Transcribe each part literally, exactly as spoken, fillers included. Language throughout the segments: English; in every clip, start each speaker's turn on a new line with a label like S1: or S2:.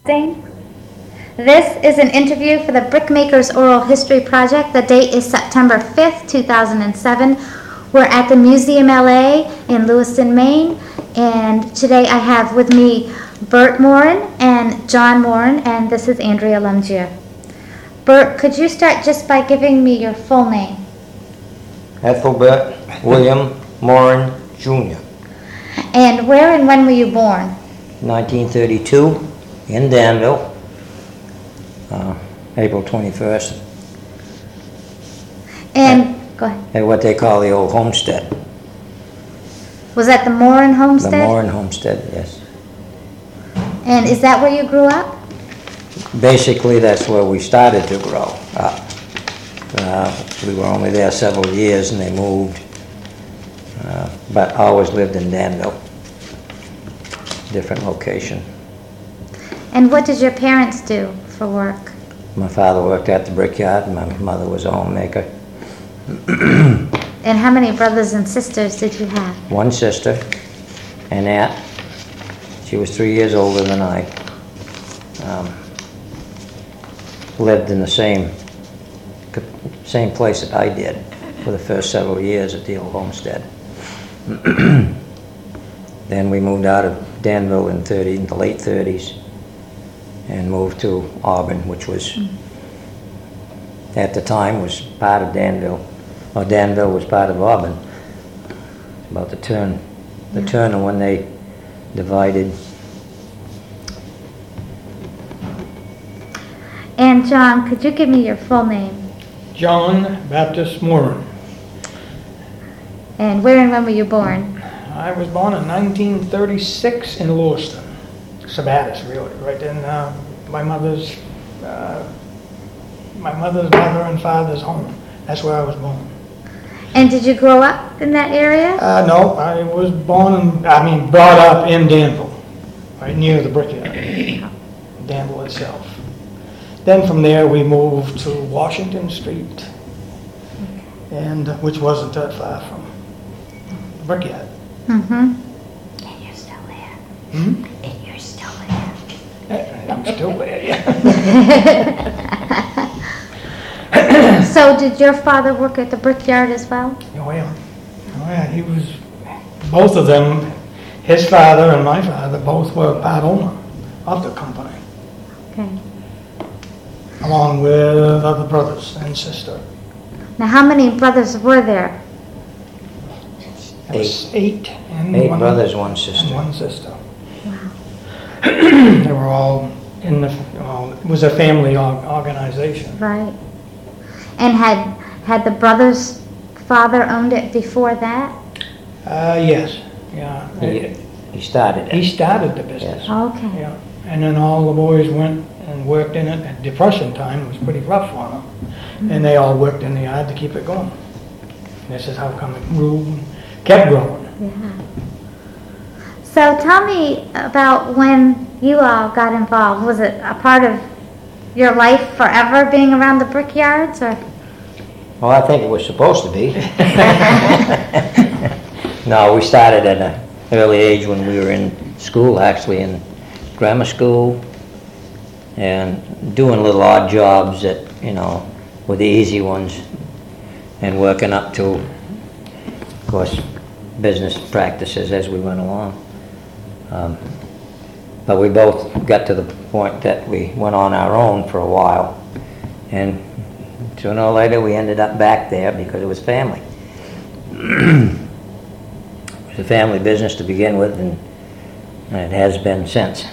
S1: This is an interview for the Brickmakers Oral History Project. The date is September fifth, two thousand seven. We're at the Museum L A in Lewiston, Maine, and today I have with me Bert Morin and John Morin, and this is Andrea Lumgier. Bert, could you start just by giving me your full name?
S2: Ethelbert William Morin, Junior
S1: And where and when were you born?
S2: nineteen thirty-two in Danville, uh, April twenty-first,
S1: And, go ahead.
S2: at what they call the old homestead.
S1: Was that the Morin
S2: The
S1: homestead?
S2: Morin homestead, yes.
S1: And is that where you grew up?
S2: Basically, that's where we started to grow up. Uh, we were only there several years and they moved, uh, but always lived in Danville. Different location.
S1: And what did your parents do for work?
S2: My father worked at the brickyard and my mother was a homemaker.
S1: And how many brothers and sisters did you have?
S2: One sister, Annette. She was three years older than I. Um, lived in the same same place that I did for the first several years at the old homestead. Then we moved out of Danville in thirty, in the late thirties, and moved to Auburn, which was, at the time, was part of Danville. Or Danville was part of Auburn. About the turn, the
S1: Yeah.
S2: turn of when they divided.
S1: And John, could you give me your full name?
S3: John Baptist Morin.
S1: And where and when were you born?
S3: I was born in nineteen thirty-six in Lewiston, Sabattis, really, right in uh, my mother's, uh, my mother's mother and father's home. That's where I was born.
S1: And did you grow up in that area?
S3: Uh, no, I was born, in, I mean, brought up in Danville, right near the brickyard, Danville itself. Then from there we moved to Washington Street, and uh, which wasn't that far from the brickyard.
S1: Mm-hmm.
S4: And you're still there.
S3: Hmm?
S4: And you're still there.
S3: I'm still there, yeah.
S1: So did your father work at the brickyard as well?
S3: Oh, yeah. Oh, yeah, he was, both of them, his father and my father, both were part owner of the company,
S1: Okay.
S3: along with other brothers and sister.
S1: Now, how many brothers were there?
S3: There was eight and
S2: Eight
S3: one,
S2: brothers, one
S3: and
S2: sister.
S3: one sister.
S1: Wow.
S3: They were all in the, well, it was a family org- organization.
S1: Right. And had had the brother's father owned it before that?
S3: Uh, yes, yeah.
S2: He, he started
S3: He
S2: it.
S3: started the business.
S2: Yes.
S1: Okay.
S3: Yeah, and then all the boys went and worked in it. At Depression time, it was pretty rough on them. And they all worked in the yard to keep it going. This is how come it grew, kept growing.
S1: Yeah. So tell me about when you all got involved. Was it a part of your life forever being around the brickyards, or?
S2: Well, I think it was supposed to be. No, we started at an early age when we were in school, actually in grammar school, and doing little odd jobs that, you know, were the easy ones, and working up to, of course, business practices as we went along. Um, but we both got to the point that we went on our own for a while, and sooner or later we ended up back there because it was family. It was a family business to begin with, and it has been since.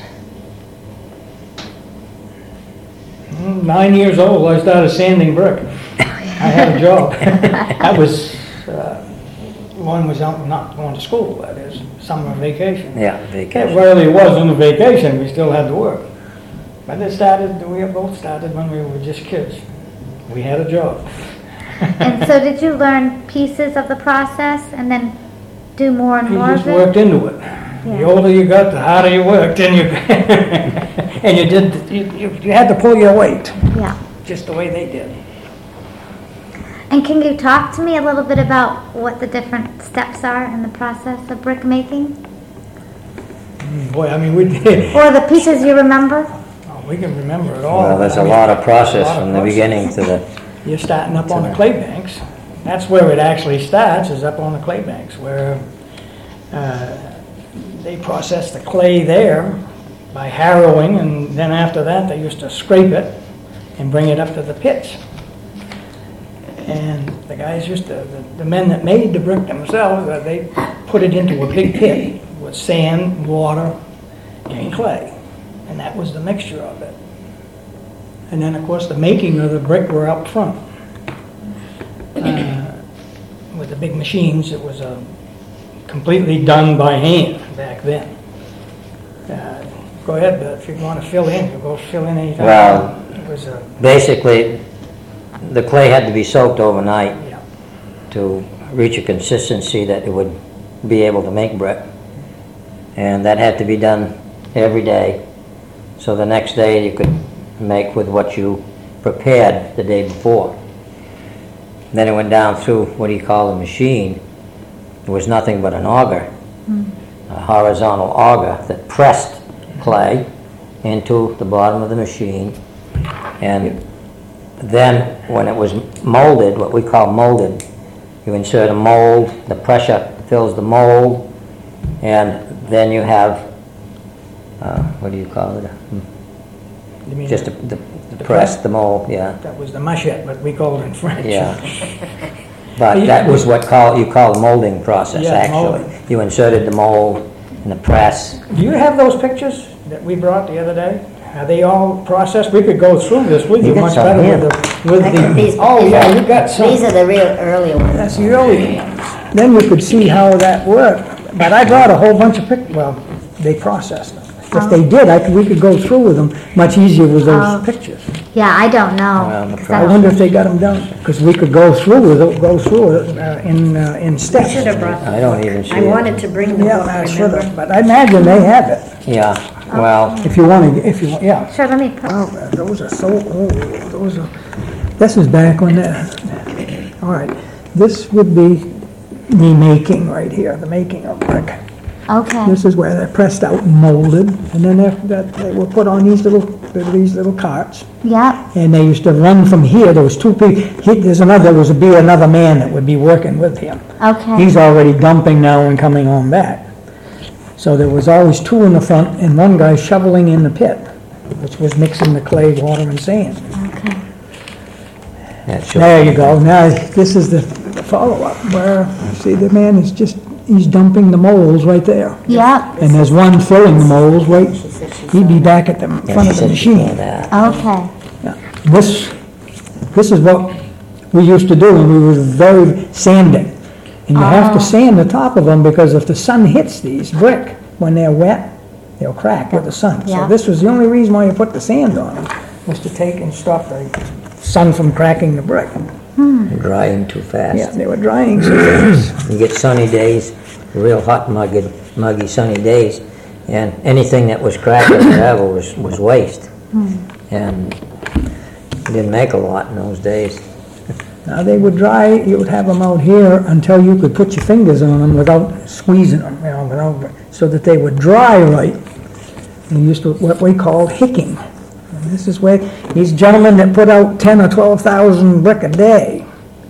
S3: Nine years old, I started sanding brick. I had a job. That was, uh, one was out, not going to school, that is, summer vacation.
S2: Yeah,
S3: It
S2: vacation.
S3: really wasn't a vacation, we still had to work. But it started, we both started when we were just kids. We had a job.
S1: And so did you learn pieces of the process and then do more and
S3: You
S1: more
S3: just
S1: of it?
S3: worked into it. The
S1: Yeah.
S3: older you got, the harder you worked, and you, and you did, you, you you had to pull your weight,
S1: Yeah.
S3: just the way they did.
S1: And can you talk to me a little bit about what the different steps are in the process of brick making?
S3: Boy, I mean, we did.
S1: Or the pieces you remember?
S3: we can remember it all.
S2: Well, there's
S3: I
S2: a
S3: mean,
S2: lot of
S3: a
S2: process
S3: lot of
S2: from the
S3: process.
S2: beginning to the,
S3: You're starting up on the clay banks. That's where it actually starts, is up on the clay banks, where uh, they process the clay there by harrowing, and then after that, they used to scrape it and bring it up to the pits. And the guys used to, the, the men that made the brick themselves, uh, they put it into a big pit with sand, water, and clay. And that was the mixture of it. And then, of course, the making of the brick were up front. Uh, with the big machines, it was uh, completely done by hand back then. Uh, go ahead, Bill, if you want to fill in, you go fill in anytime.
S2: Well,
S3: It was a,
S2: basically, the clay had to be soaked overnight
S3: yeah.
S2: to reach a consistency that it would be able to make brick. And that had to be done every day. So the next day you could make with what you prepared the day before. Then it went down through, what do you call the machine? It was nothing but an auger, mm. a horizontal auger that pressed clay into the bottom of the machine. And then when it was molded, what we call molded, you insert a mold, the pressure fills the mold, and then you have, uh, what do you call it?
S3: You mean
S2: Just
S3: the,
S2: the, the, the
S3: the
S2: press,
S3: press?
S2: the mold, yeah.
S3: That was the machette, but we called it in French.
S2: Yeah. But that was what call, you call the molding process,
S3: Yeah,
S2: actually.
S3: molding.
S2: You inserted the mold in the press.
S3: Do you have those pictures that we brought the other day? Are they all processed? We could go through this with
S2: You
S3: you
S2: got
S3: much
S2: some
S3: better
S2: here.
S3: with the, with
S4: I got these-
S3: the, oh
S4: these
S3: yeah,
S4: are-
S3: you got some.
S4: These are the real early ones.
S3: That's the early ones. Then you could see how that worked. But I brought a whole bunch of pic, well, they processed them. If they did, I could, we could go through with them much easier with those
S1: Oh.
S3: pictures.
S1: Yeah, I don't know.
S2: Well, the
S1: 'cause
S3: I
S1: I don't-
S3: wonder if they got them done, because we could go through with it, go through it uh, in, uh, in steps.
S4: Should have brought
S2: I don't even see
S4: I
S2: it.
S4: wanted to bring the
S3: Yeah,
S4: book,
S3: I should
S4: remember?
S3: have, but I imagine they have it,
S2: Yeah, well,
S3: if you want to, if you, want. yeah.
S1: Sure, let me put,
S3: Oh, those are so old, those are, this is back when the, all right, this would be the making right here, the making of brick.
S1: okay.
S3: This is where they're pressed out and molded, and then after that, they were put on these little, these little carts.
S1: Yep,
S3: And they used to run from here, there was two people, there's another, there was be another man that would be working with him.
S1: okay.
S3: He's already dumping now and coming on back. So there was always two in the front and one guy shoveling in the pit, which was mixing the clay, water, and sand.
S1: Okay.
S2: that should-
S3: There you go, now this is the follow-up, where, see, the man is just, he's dumping the molds right there.
S1: Yep,
S3: And there's one filling the molds, right, he'd be back at the
S2: yeah,
S3: front
S2: she
S3: of the
S2: said she saw
S3: machine.
S2: that.
S1: okay.
S3: Yeah. This, this is what we used to do, and we were very sanding. And you have
S1: Oh.
S3: to sand the top of them, because if the sun hits these brick, when they're wet, they'll crack with the sun. So
S1: Yeah.
S3: this was the only reason why you put the sand on them, was to take and stop the sun from cracking the brick.
S2: Drying too
S3: Yeah,
S2: fast.
S3: they were drying so fast.
S2: You get sunny days, real hot, muggy, muggy sunny days, and anything that was cracked or whatever was, was waste. And you didn't make a lot in those days.
S3: Now, they would dry, you would have them out here until you could put your fingers on them without squeezing them, you know, without, so that they would dry right. We used to, what we called hicking. And this is where, these gentlemen that put out ten or twelve thousand brick a day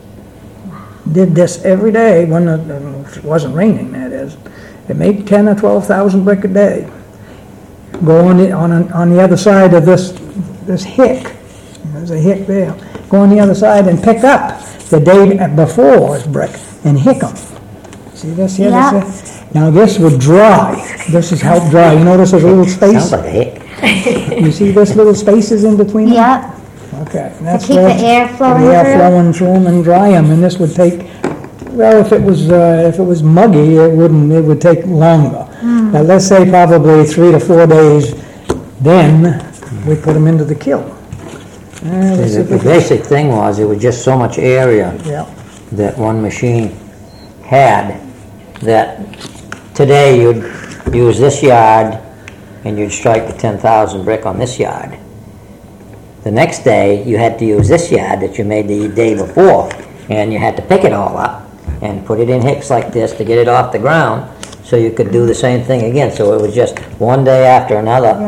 S3: did this every day when it it wasn't raining, that is. They made ten or twelve thousand brick a day. Go on the, on, on the other side of this, this hick. There's a hick there. Go on the other side and pick up the day before's brick and hick them. See this here?
S1: Yeah.
S3: This here? Now this would dry. This is help dry. You notice there's a little space?
S2: Sounds like a hick.
S3: You see this little spaces in between them?
S1: Yep,
S3: Okay. and that's
S1: keep the
S3: where-
S1: air flowing
S3: The air
S1: through?
S3: flowing through them and dry them, and this would take, well, if it was, uh, if it was muggy, it wouldn't, it would take longer.
S1: Hmm.
S3: But let's say probably three to four days, then we put them into the kiln. Uh, let's see
S2: The
S3: if we
S2: the
S3: can-
S2: basic thing was, it was just so much area
S3: Yeah,
S2: that one machine had, that today you'd use this yard and you'd strike the ten thousand brick on this yard. The next day, you had to use this yard that you made the day before, and you had to pick it all up and put it in hicks like this to get it off the ground, so you could do the same thing again. So it was just one day after another,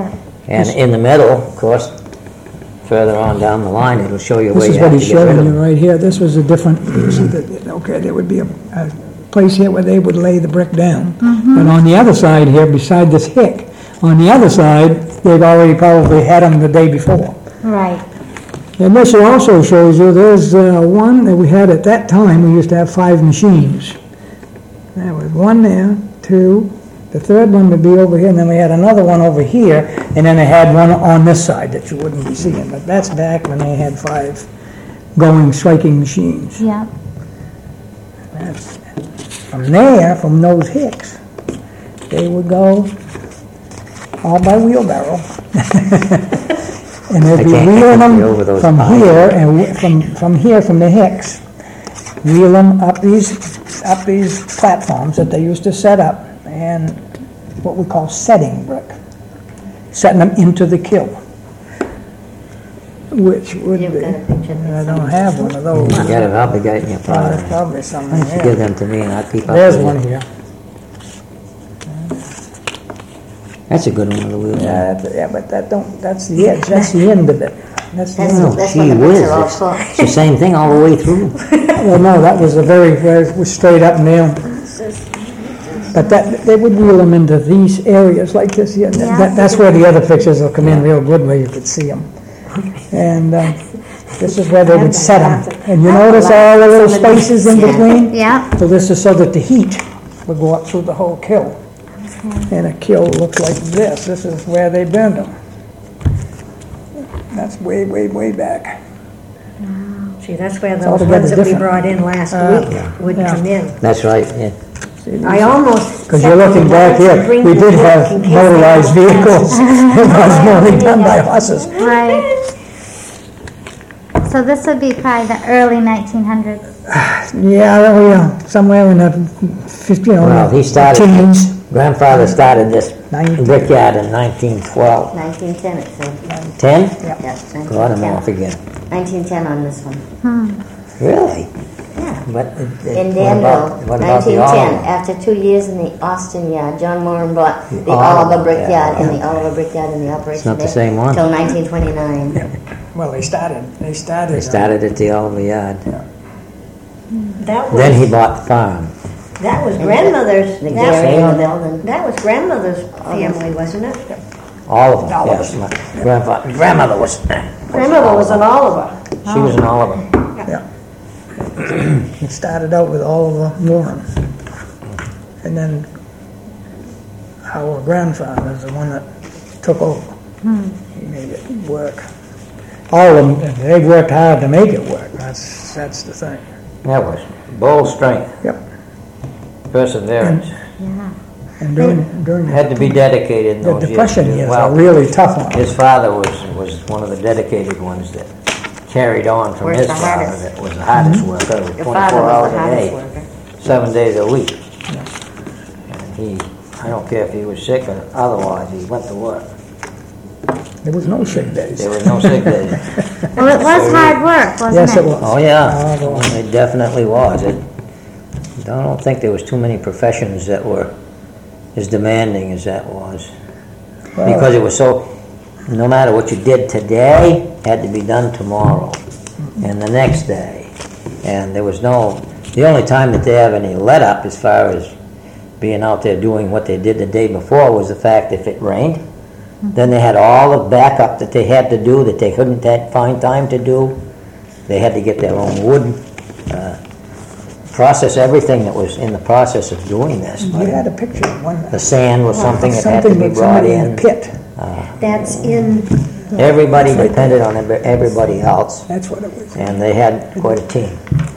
S2: And in the middle, of course, further on down the line, it'll show you where
S5: This is
S2: you
S5: what
S2: have
S5: he's
S2: to get rid
S5: showing
S2: of
S5: you
S2: them.
S5: right here. This was a different, you see that- okay, there would be a, a place here where they would lay the brick down. And on the other side here, beside this hick, on the other side, they've already probably had them the day before.
S1: Right.
S5: And this also shows you, there's uh, one that we had at that time, we used to have five machines. There was one there, two, the third one would be over here, and then we had another one over here, and then they had one on this side that you wouldn't be seeing, but that's back when they had five going, striking machines.
S1: Yeah.
S5: That's, from there, from those hicks, they would go all by wheelbarrow. And they'd
S2: I
S5: be
S2: can't- I
S5: wheeling
S2: can't get over
S5: them
S2: those
S5: from
S2: eyes.
S5: here, and whe- from, from here, from the hicks, wheel them up these, up these platforms that they used to set up, and what we call setting brick, setting them into the kiln, which would be,
S4: You've got a picture of
S5: I don't have one of those.
S2: You got it, I'll be getting your
S5: Oh, there's
S2: file.
S5: probably some in
S2: Give
S5: here.
S2: them to me and I'll keep up
S5: There's
S2: with
S5: one
S2: it.
S5: here.
S2: That's a good one with the wheel.
S5: Yeah, that's- yeah, but that don't, that's the edge, that's the end of it. That's the
S4: That's,
S5: end.
S2: Oh,
S4: that's
S2: gee
S4: when the bricks
S2: whiz,
S4: are all
S2: it's-
S4: cooked.
S2: It's the same thing all the way through.
S5: Well, no, that was a very, very, was straight up and down. But that, they would wheel them into these areas like this here.
S1: Yeah.
S5: That, that's where the other pictures will come in real good, where you could see them. And, uh, this is where they would set them. And you notice all the little spaces in between?
S1: Yeah.
S5: So this is so that the heat would go up through the whole kiln. And a kiln looks like this. This is where they burned them. That's way, way, way back.
S6: See, that's where
S5: It's
S6: those
S5: altogether
S6: ones that we
S5: different.
S6: brought in last
S5: Uh,
S6: week would
S5: yeah.
S6: come in.
S2: That's right, yeah.
S6: I almost.
S5: Because you're looking back here, we did have motorized vehicles. It was only done by horses.
S1: Right. So this would be probably the early nineteen hundreds.
S5: Yeah, well, yeah, somewhere in the fifty, you know,
S2: Well, he started,
S5: teens.
S2: grandfather started this
S5: Nineteen.
S2: brickyard in nineteen twelve.
S4: nineteen ten it said.
S2: Ten?
S4: Yeah,
S2: God, I'm
S4: nineteen
S2: off
S4: ten.
S2: again.
S4: nineteen ten on this one.
S2: Really?
S4: Yeah.
S2: But, it- it-
S4: In
S2: what
S4: Danville,
S2: about, what about the
S4: nineteen ten,
S2: Oliver?
S4: after two years in the Austin yard, John Moran bought the
S2: Oliver,
S4: Oliver Brickyard,
S2: yeah.
S4: and the Oliver Brickyard in the operation
S2: not the
S4: there
S2: same one.
S4: till nineteen twenty-nine.
S5: Well, they started, they started.
S2: They started at the Oliver yard.
S6: That
S2: Then he
S6: was,
S2: bought the farm.
S6: that was grandmother's,
S4: The
S6: that
S4: Gary in the
S6: was,
S4: building.
S6: that was grandmother's family, wasn't it?
S2: All of them,
S5: All of
S2: yes. My grandfather, grandmother was,
S6: Grandmother was an Oliver.
S2: she was an Oliver.
S5: Yeah. It started out with Oliver Warren. And then our grandfather is the one that took over. He made it work. All of them, they worked hard to make it work. That's, that's the thing.
S2: That was bold strength,
S5: Yep.
S2: perseverance.
S5: And during, during
S2: Had to be dedicated in
S5: the
S2: those years.
S5: Depression years
S2: Well,
S5: are really tough on us.
S2: his father was, was one of the dedicated ones that carried on from
S4: Where's
S2: his
S4: the
S2: father.
S4: hardest?
S2: That was the hardest worker,
S4: Your
S2: twenty-four
S4: father was
S2: hours
S4: the
S2: a
S4: hardest
S2: day,
S4: worker.
S2: seven days a week. And he, I don't care if he was sick or otherwise, he went to work.
S5: There was no sick days.
S2: There was no sick days.
S1: Well, it was hard work, wasn't it?
S5: Yes, it was.
S2: Oh, yeah,
S5: Oh, it was.
S2: it definitely was. It, I don't think there was too many professions that were as demanding as that was.
S5: Well-
S2: Because it was so, no matter what you did today, had to be done tomorrow, and the next day. And there was no, the only time that they have any let-up as far as being out there doing what they did the day before was the fact if it rained, then they had all the backup that they had to do that they couldn't ta- find time to do. They had to get their own wood, uh, process everything that was in the process of doing this.
S5: You had a picture of one.
S2: The sand was something that had to
S5: Something
S2: be
S5: with
S2: brought
S5: somebody
S2: in.
S5: in the pit.
S6: That's in,
S2: Everybody depended on every- everybody else,
S5: That's what it was.
S2: and they had quite a team.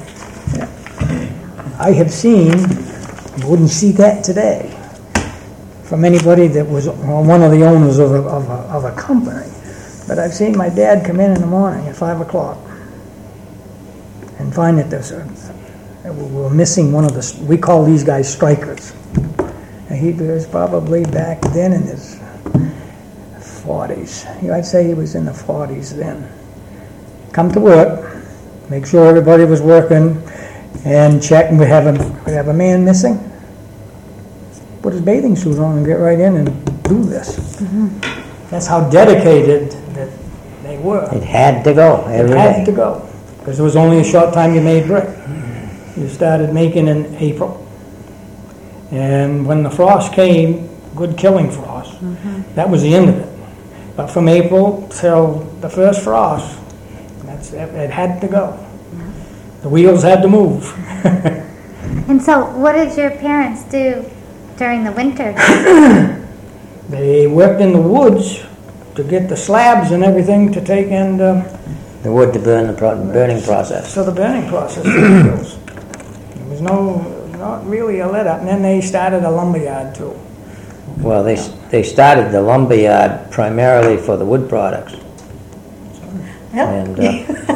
S5: I have seen, you wouldn't see that today, from anybody that was well, one of the owners of a, of, a, of a company. But I've seen my dad come in in the morning at five o'clock and find that there's a, that we we're missing one of the, we call these guys strikers. And he was probably back then in his forties. I'd say he was in the forties then. Come to work, make sure everybody was working, and check, and we have a, we have a man missing. Put his bathing suit on and get right in and do this. That's how dedicated that they were.
S2: It had to go every
S5: It had to
S2: day.
S5: go, because it was only a short time you made brick. You started making in April. And when the frost came, good killing frost, that was the end of it. But from April till the first frost, that's, it had to go. The wheels had to move.
S1: And so what did your parents do during the winter?
S5: They worked in the woods to get the slabs and everything to take and, uh,
S2: The wood to burn, the pro- burning process.
S5: so the burning process. There was no, not really a let up. And then they started a lumber yard too.
S2: Well, they, s- they started the lumber yard primarily for the wood products. And, uh,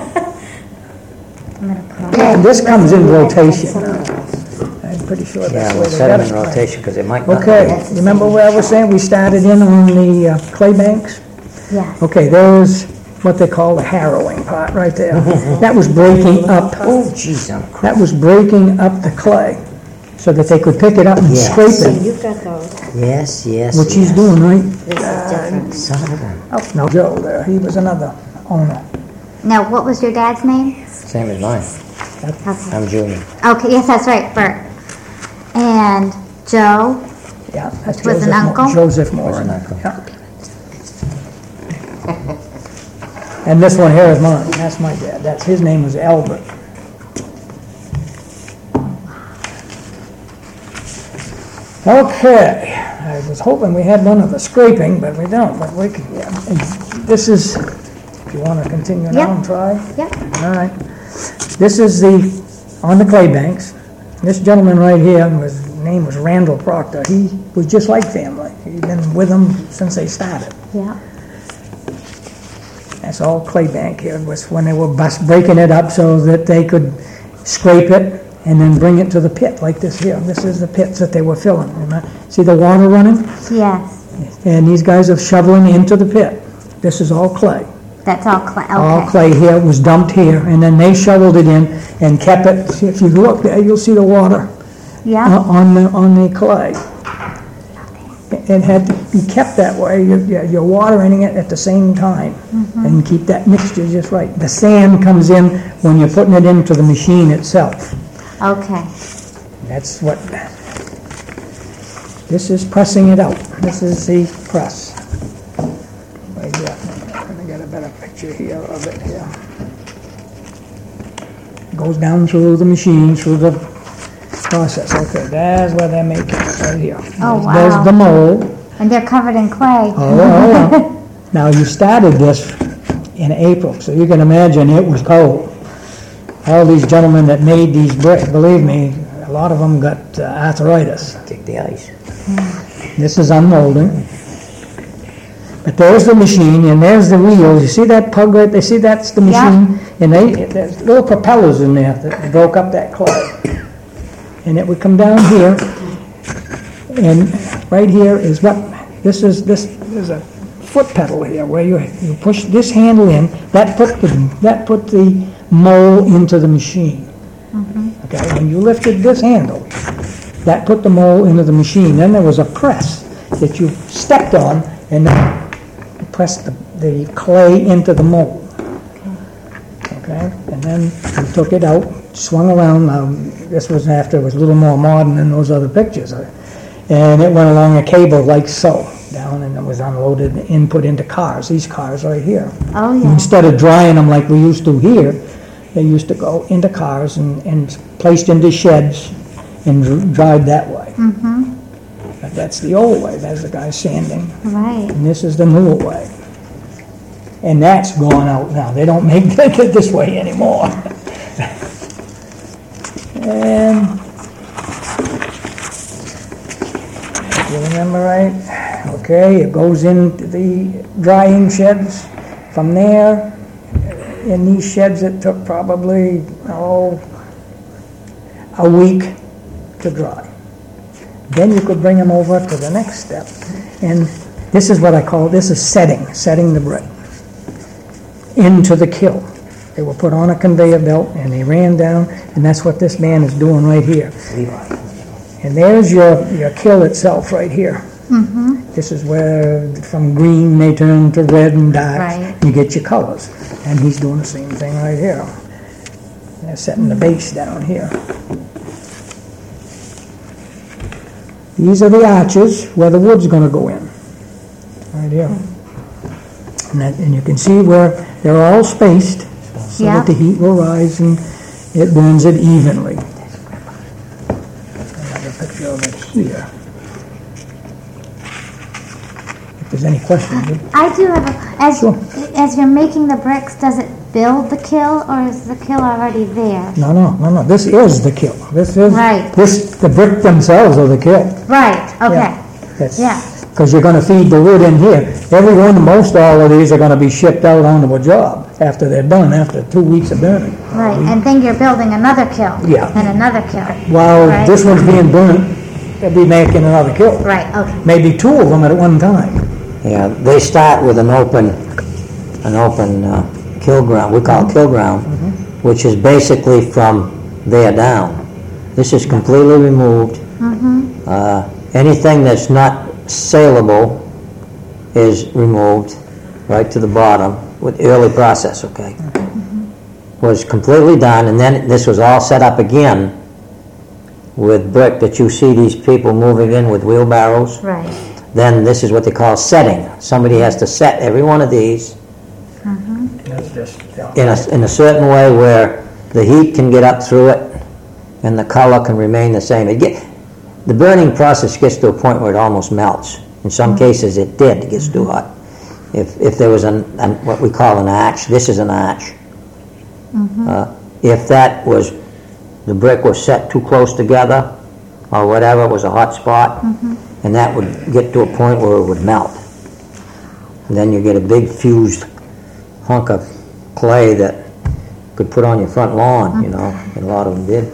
S1: I'm gonna put on-
S5: And this comes in rotation. I'm pretty sure
S2: yeah,
S5: that's the
S2: we'll
S5: way they
S2: set
S5: got
S2: them in
S5: it.
S2: rotation because it might not.
S5: Okay, you remember where I was saying we started in on the uh, clay banks?
S1: Yes.
S5: Okay, there's what they call the harrowing part right there. That was breaking up,
S2: Oh, jeez, I'm cr-
S5: that was breaking up the clay so that they could pick it up and
S2: Yes.
S5: scrape
S6: So
S5: it,
S6: you've got those.
S2: Yes, yes.
S5: which he's
S2: yes.
S5: doing, right?
S6: This is different.
S2: Son of a...
S5: Oh, no, Joe there, he was another owner.
S1: Now, what was your dad's name?
S2: Same as mine.
S1: Okay.
S2: I'm Junior.
S1: Okay, yes, that's right, Bert. And Joe,
S5: Yeah, that's
S1: Which was an
S5: Joseph Mo-
S1: uncle?
S5: Joseph Moore.
S2: an uncle.
S5: Yeah. And this one here is mine, that's my dad, that's, his name was Albert. Okay, I was hoping we had one of the scraping, but we don't, but we can, yeah. And this is, if you want to continue now and try?
S1: yep,
S5: All right. This is the, on the clay banks. This gentleman right here, his name was Randall Proctor. He was just like family. He'd been with them since they started.
S1: yeah.
S5: That's all clay bank here, was when they were bust, breaking it up so that they could scrape it and then bring it to the pit, like this here. This is the pits that they were filling. Remember? See the water running?
S1: Yes,
S5: And these guys are shoveling into the pit. This is all clay.
S1: that's all clay,
S5: All
S1: okay.
S5: clay here was dumped here, and then they shoveled it in and kept it. See, if you look there, you'll see the water
S1: Yeah,
S5: uh, on the, on the clay. It had to be kept that way. You're, you're you're watering it at the same time and keep that mixture just right. The sand comes in when you're putting it into the machine itself.
S1: okay.
S5: That's what, this is pressing it out. This is the press. Right here. I'm gonna get a better picture here of it here. Goes down through the machine, through the process. Okay, there's where they're making it, right here.
S1: Oh,
S5: There's- There's
S1: wow.
S5: the mold.
S1: And they're covered in clay.
S5: Oh, oh, oh. Now, you started this in April, so you can imagine it was cold. All these gentlemen that made these bricks, believe me, a lot of them got uh, arthritis.
S2: Kick the ice.
S5: This is unmolding. But there's the machine, and there's the wheels. You see that pug right there? See, that's the
S1: Yeah.
S5: machine? And they, there's little propellers in there that broke up that clay. And it would come down here, and right here is what, this is, this is a foot pedal here, where you, you push this handle in, that put the, that put the mold into the machine. Okay, when you lifted this handle, that put the mold into the machine. Then there was a press that you stepped on, and then pressed the, the clay into the mold. Okay, and then you took it out, swung around. Um, this was after it was a little more modern than those other pictures. And it went along a cable like so, down, and it was unloaded and put into cars, these cars right here.
S1: Oh, yeah.
S5: Instead of drying them like we used to here, they used to go into cars and, and placed into sheds and dr- dried that way.
S1: Mm-hmm,
S5: But that's the old way, that's the guy sanding,
S1: right.
S5: and this is the newer way. And that's gone out now, they don't make it this way anymore. And, if you remember right, okay, it goes into the drying sheds. From there, in these sheds, it took probably, oh, a week to dry. Then you could bring them over to the next step. And this is what I call, this is setting, setting the brick into the kiln. They were put on a conveyor belt and they ran down, and that's what this man is doing right here. And there's your, your kiln itself right here.
S1: Mm-hmm.
S5: This is where from green they turn to red and dark.
S1: Right.
S5: You get your colors. And he's doing the same thing right here. They're setting the base down here. These are the arches where the wood's going to go in. Right here. And, that, and you can see where they're all spaced so
S1: Yeah.
S5: that the heat will rise and it burns it evenly. Another picture of it here. If there's any questions.
S1: I do have a, as,
S5: Sure.
S1: as you're making the bricks, does it build the kill or is the kill already there?
S5: No, no, no, no. This is the kill. This is
S1: Right.
S5: this. The brick themselves are the kill.
S1: Right, okay. Yeah.
S5: Because you're going to feed the wood in here. Every one, most all of these are going to be shipped out onto a job after they're done, after two weeks of burning.
S1: Right, and then you're building another kill.
S5: Yeah.
S1: And another kill.
S5: While
S1: Right.
S5: this one's being burnt, they'll be making another kill.
S1: Right, okay.
S5: Maybe two of them at one time.
S2: Yeah, they start with an open, an open uh, kill ground, we call it kill ground, which is basically from there down. This is completely removed. Uh, Anything that's not saleable is removed right to the bottom with the early process, okay? Was completely done, and then this was all set up again with brick that you see these people moving in with wheelbarrows.
S1: Right.
S2: Then this is what they call setting. Somebody has to set every one of these
S5: That's just, yeah.
S2: in a, in a certain way where the heat can get up through it and the color can remain the same. It get, the burning process gets to a point where it almost melts. In some cases it did, it gets too hot. If, if there was an, an, what we call an arch, this is an arch. Uh, if that was, the brick was set too close together or whatever, it was a hot spot, and that would get to a point where it would melt. And then you get a big fused hunk of clay that you could put on your front lawn, you know, and a lot of them did.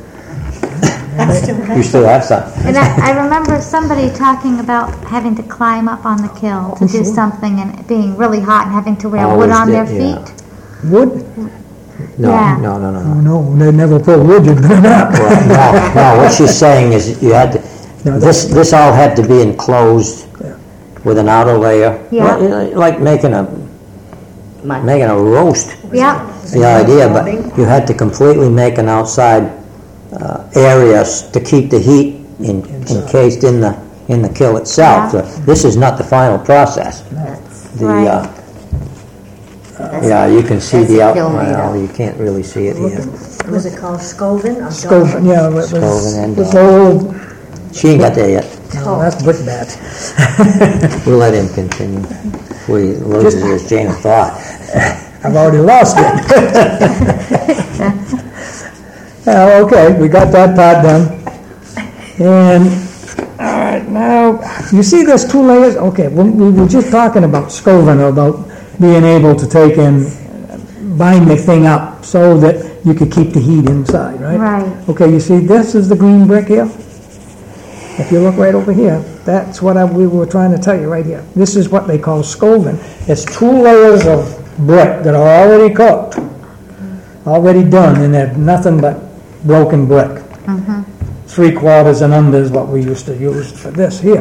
S2: You still have some.
S1: And I, I remember somebody talking about having to climb up on the kill to do something and it being really hot and having to wear wood
S2: Always
S1: on their
S2: did, yeah.
S1: feet.
S5: Wood?
S2: No,
S1: Yeah.
S2: no, no, no,
S5: Oh,
S2: no.
S5: no, they never put wood, you'd burn up.
S2: Well, no, no, what she's saying is you had to,
S5: No,
S2: this, this all had to be enclosed with an outer layer.
S1: Yeah.
S2: Like- Like making a, making a roast.
S1: Yeah,
S2: The idea, but you had to completely make an outside uh, area s- to keep the heat in, encased in the in the kill itself.
S1: Yeah.
S2: So this is not the final process. The
S1: Right.
S2: uh, yeah, you can see
S4: That's
S2: the
S4: a
S2: out.
S4: kill made
S2: Well,
S4: of.
S2: you can't really see it here.
S6: Was it called Scovin? or
S5: Scovin, yeah, it was,
S2: Scovin and,
S5: it was
S2: uh,
S5: old,
S2: She ain't got there yet.
S5: no, that's brickbat.
S2: We'll let him continue before he loses his chain of thought.
S5: I've already lost it. Well, okay, we got that part done. And, all right, now, you see there's two layers? Okay, we, we were just talking about Scovin, about being able to take and bind the thing up so that you could keep the heat inside, right?
S1: Right.
S5: Okay, you see, this is the green brick here. If you look right over here, that's what I, we were trying to tell you right here. This is what they call Scovin. It's two layers of brick that are already cooked, already done, and they're nothing but broken brick. Three quarters and under is what we used to use for this here.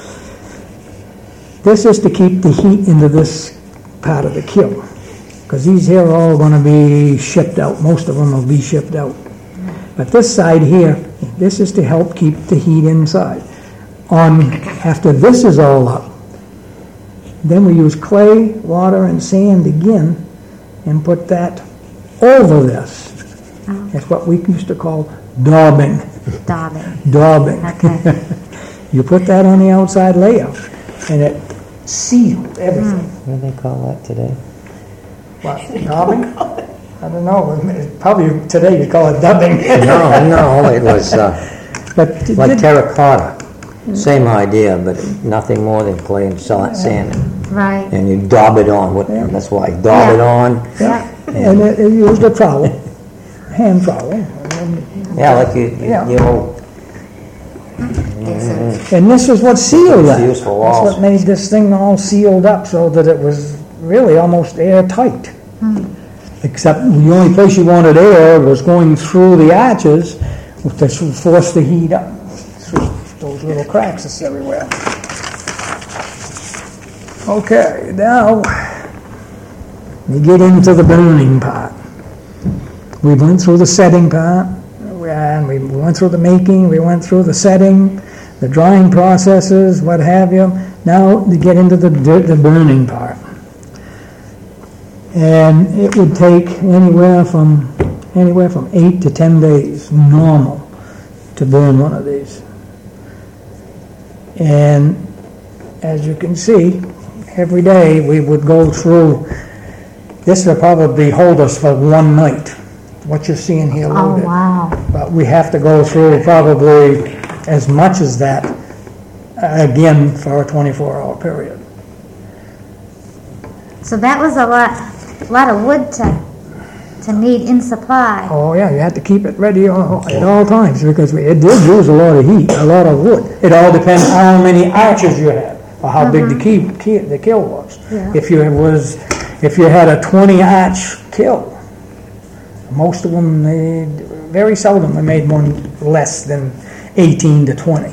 S5: This is to keep the heat into this part of the kiln, because these here are all going to be shipped out. Most of them will be shipped out. But this side here, this is to help keep the heat inside. On, after this is all up, then we use clay, water, and sand again, and put that over this. That's what we used to call daubing.
S1: daubing.
S5: Daubing.
S1: Okay.
S5: You put that on the outside layer, and it seals everything.
S2: What do they call that today?
S5: What, daubing? I don't know. Probably today you call it dubbing.
S2: No, no, it was uh,
S5: But
S2: like
S5: did-
S2: terracotta. Same idea, but nothing more than clay and sa- sand.
S1: Right.
S2: And you daub it on. What, that's why, daub it
S1: Yeah.
S2: on.
S1: Yeah.
S5: and it, it used a trowel, hand trowel.
S2: Yeah, like you, you,
S5: Yeah.
S2: you know,
S5: And this is what sealed
S2: It's
S5: that.
S2: used for
S5: That's
S2: walls.
S5: what made this thing all sealed up so that it was really almost airtight. Except the only place you wanted air was going through the arches, which to force the heat up through those little cracks that's everywhere. Okay, now, you get into the burning part. We went through the setting part, and we went through the making, we went through the setting, the drying processes, what have you. Now, to get into the, the burning part. And it would take anywhere from, anywhere from eight to ten days, normal, to burn one of these. And as you can see, every day we would go through, this would probably hold us for one night, what you're seeing here
S1: Oh,
S5: loaded.
S1: wow.
S5: But we have to go through probably as much as that, uh, again, for a twenty-four hour period.
S1: So that was a lot, a lot of wood to, to need in supply.
S5: Oh, yeah, you had to keep it ready all- at all times, because we- it did use a lot of heat, a lot of wood. It all depends how many arches you had, or how big the key, key- the kill was.
S1: Yeah.
S5: If you was, if you had a twenty arch kill, most of them, they, very seldom they made one less than eighteen to twenty.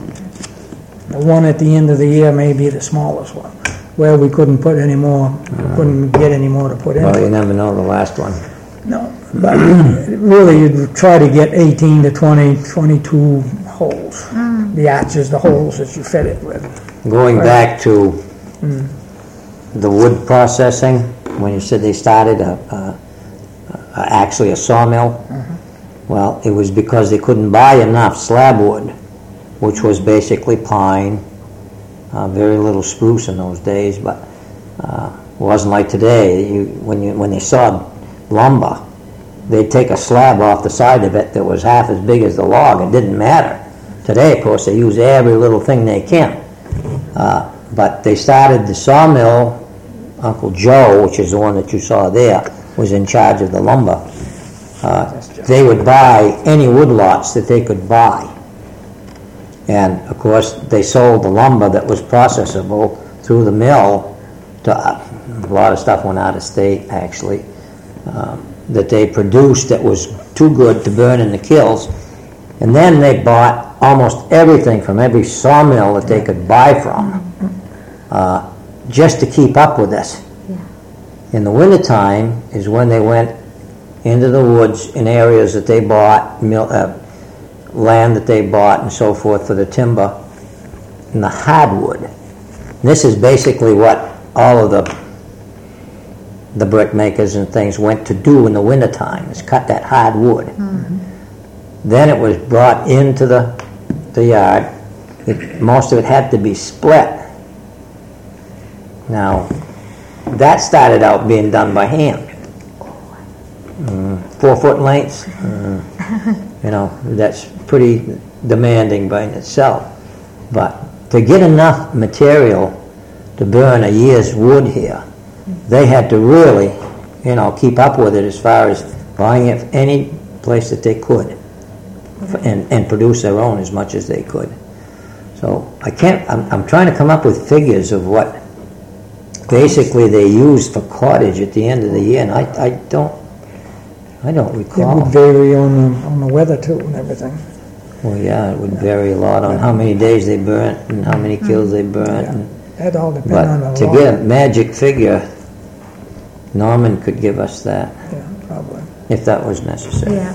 S5: The one at the end of the year may be the smallest one, where we couldn't put any more, couldn't get any more to put in.
S2: Well, you never know the last one.
S5: No, but really you'd try to get eighteen to twenty, twenty-two holes. The arches, the holes that you fed it with.
S2: Going
S5: Right.
S2: back to the wood processing, when you said they started a, a, a actually a sawmill, well, it was because they couldn't buy enough slab wood, which was basically pine, uh, very little spruce in those days, but uh, it wasn't like today. You, when you when they sawed lumber, they'd take a slab off the side of it that was half as big as the log. It didn't matter. Today, of course, they use every little thing they can. Uh, but they started the sawmill. Uncle Joe, which is the one that you saw there, was in charge of the lumber. Uh, they would buy any wood lots that they could buy. And, of course, they sold the lumber that was processable through the mill to, uh, a lot of stuff went out of state, actually, um, that they produced that was too good to burn in the kilns. And then they bought almost everything from every sawmill that they could buy from, uh, just to keep up with this. In the wintertime is when they went into the woods in areas that they bought, mill, uh, land that they bought and so forth for the timber, and the hardwood. This is basically what all of the the brick makers and things went to do in the wintertime, is cut that hardwood. Mm-hmm. Then it was brought into the, the yard. It, most of it had to be split. Now, that started out being done by hand. Mm, four foot lengths, mm, you know, that's pretty demanding by itself. But to get enough material to burn a year's wood here, they had to really, you know, keep up with it as far as buying it any place that they could, and, and produce their own as much as they could. So I can't, I'm, I'm trying to come up with figures of what basically they used for cottage at the end of the year, and I, I don't, I don't
S5: It
S2: recall.
S5: would vary on the, on the weather too and everything.
S2: Well, yeah, it would vary a lot on how many days they burnt and how many kills they burnt. and-
S5: That all depends on the
S2: But to
S5: law.
S2: get a magic figure, Norman could give us that,
S5: Yeah, probably.
S2: if that was necessary.
S1: Yeah.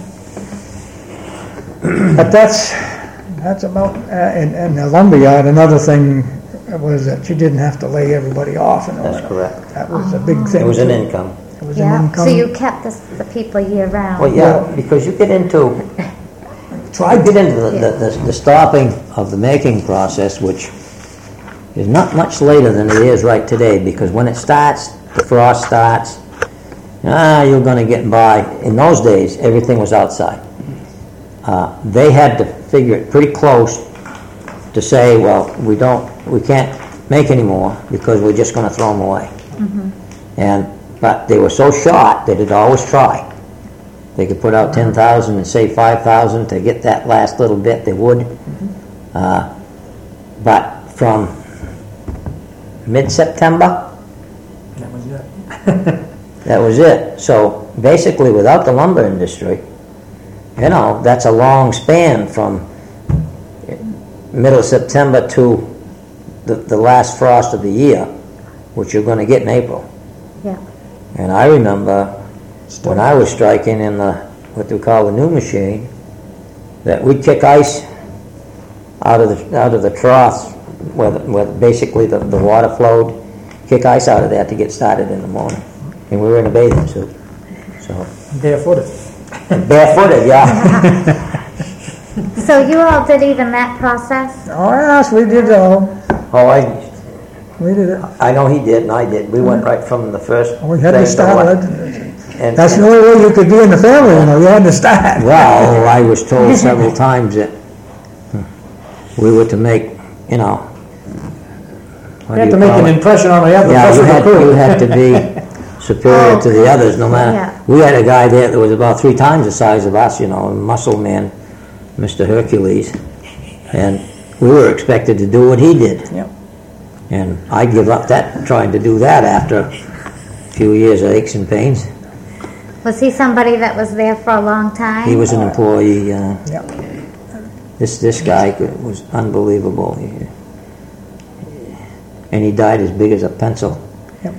S5: But that's, that's about, uh, and, and the lumberyard, another thing was that you didn't have to lay everybody off and all
S2: That's
S5: that.
S2: correct.
S5: That was a big thing.
S2: It was an
S5: too.
S2: income.
S5: It was an
S1: Yeah,
S5: income.
S1: so you kept the, the people year round.
S2: Well, yeah, because you get into, try to get into the, the, the, the stopping of the making process, which is not much later than it is right today, because when it starts, the frost starts, ah, you're going to get by. In those days, everything was outside. Uh, they had to figure it pretty close to say, well, we don't, we can't make any more because we're just going to throw them away. Mm-hmm. And but they were so short that they'd always try. They could put out ten thousand and save five thousand to get that last little bit. They would, mm-hmm. uh, but from mid-September,
S5: That was it.
S2: that was it. So basically, without the lumber industry, you know, that's a long span from middle of September to the, the last frost of the year. which you're gonna get in April.
S1: Yeah.
S2: And I remember when I was striking in the, what they call the new machine, that we'd kick ice out of the, out of the troughs where, the, where basically the, the water flowed, kick ice out of that to get started in the morning. And we were in a bathing suit, so.
S5: Barefooted.
S2: Barefooted, yeah.
S1: So you all did even that process?
S5: Oh, yes, we did it all.
S2: Oh, I,
S5: We did it.
S2: I know he did and I did. We went right from the first.
S5: We had to
S2: thing
S5: start
S2: la-
S5: it.
S2: and-
S5: That's
S2: and-
S5: the only way you could be in the family, you know, you had to start.
S2: Well, I was told several times that we were to make, you know. what
S5: You had
S2: do
S5: to make
S2: call
S5: an
S2: it?
S5: impression on the other
S2: Yeah,
S5: person
S2: you
S5: of
S2: had,
S5: the crew.
S2: you had to be superior to the others, no
S1: Yeah.
S2: matter. We had a guy there that was about three times the size of us, you know, a muscle man, Mister Hercules, and we were expected to do what he did.
S5: Yep.
S2: And I give up that, trying to do that after a few years of aches and pains.
S1: Was he somebody that was there for a long time?
S2: He was an employee. Uh,
S5: Yep.
S2: this this guy could, was unbelievable. He, and he died as big as a pencil.
S5: Yep.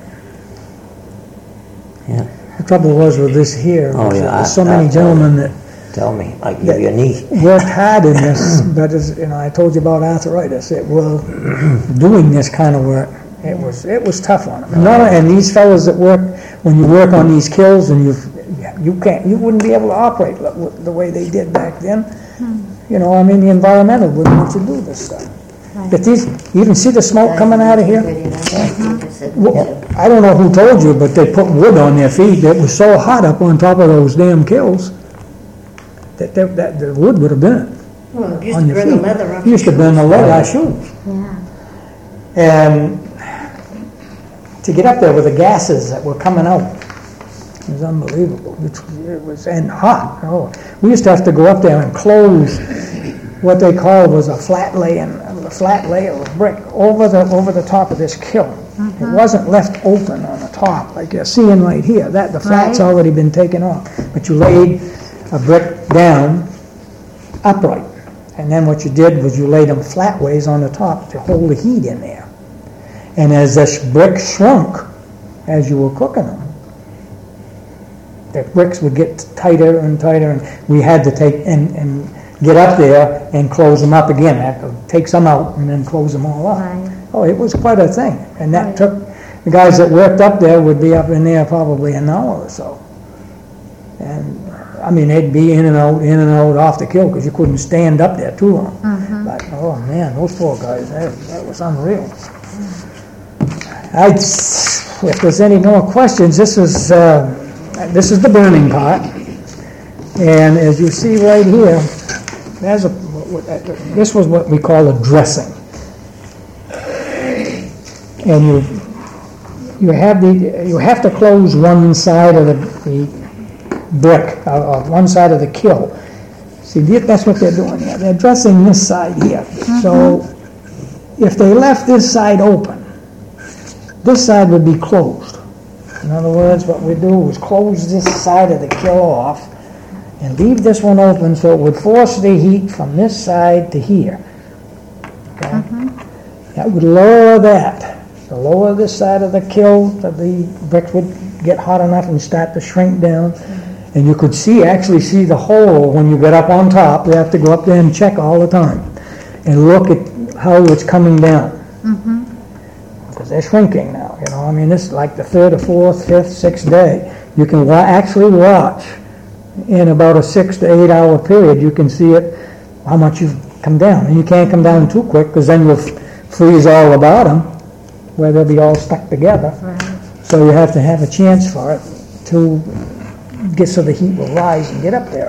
S2: Yeah.
S5: The trouble was with this here,
S2: Oh,
S5: was
S2: yeah,
S5: that
S2: I-
S5: there's so
S2: I-
S5: many gentlemen that
S2: Tell me, I give you a knee.
S5: worked hard in this, but as, you know, I told you about arthritis, it was doing this kind of work, it was, it was tough on them. And not- and these fellows that work, when you work on these kills and you, you can't, you wouldn't be able to operate the the way they did back then. You know, I mean, the environmental wouldn't let you do this stuff. But these, you even see the smoke coming out of here? Well, I don't know who told you, but they put wood on their feet that was so hot up on top of those damn kills that, they- that the wood would have burned
S6: Well, it used
S5: on
S6: to
S5: your
S6: burn the
S5: feet.
S6: leather off.
S5: Used to burn the leather off shoes.
S1: Yeah.
S5: And to get up there with the gases that were coming out, it was unbelievable. It it was, and hot. Oh, we used to have to go up there and close what they called was a flat laying, a flat layer of brick over the, over the top of this kiln. It wasn't left open on the top, like you're seeing right here. That, the flat's
S1: Right.
S5: already been taken off. But you laid a brick down upright. And then what you did was you laid them flat ways on the top to hold the heat in there. And as this brick shrunk, as you were cooking them, the bricks would get tighter and tighter, and we had to take and, and get up there and close them up again. Have to take some out and then close them all up.
S1: Right.
S5: Oh, it was quite a thing. And that
S1: Right.
S5: took, the guys that worked up there would be up in there probably an hour or so. And, I mean, they'd be in and out, in and out off the kill, because you couldn't stand up there too long. But, oh man, those poor guys, that, that was unreal. I'd, if there's any more questions, this is, uh, this is the burning part. And as you see right here, there's a, this was what we call a dressing. And you, you have the, you have to close one side of the, the brick, uh, uh, one side of the kill. See, that's what they're doing here. They're dressing this side here. So if they left this side open, this side would be closed. In other words, what we do is close this side of the kill off and leave this one open so it would force the heat from this side to here. Okay? That would lower that. The lower this side of the kill, the bricks would get hot enough and start to shrink down. And you could see, actually see the hole when you get up on top. They have to go up there and check all the time and look at how it's coming down. Because they're shrinking now, you know. I mean, this is like the third or fourth, fifth, sixth day. You can wa- actually watch in about a six to eight hour period. You can see it, how much you've come down. And you can't come down too quick because then you'll f- freeze all the bottom where they'll be all stuck together.
S1: Right.
S5: So you have to have a chance for it to get so the heat will rise and get up there.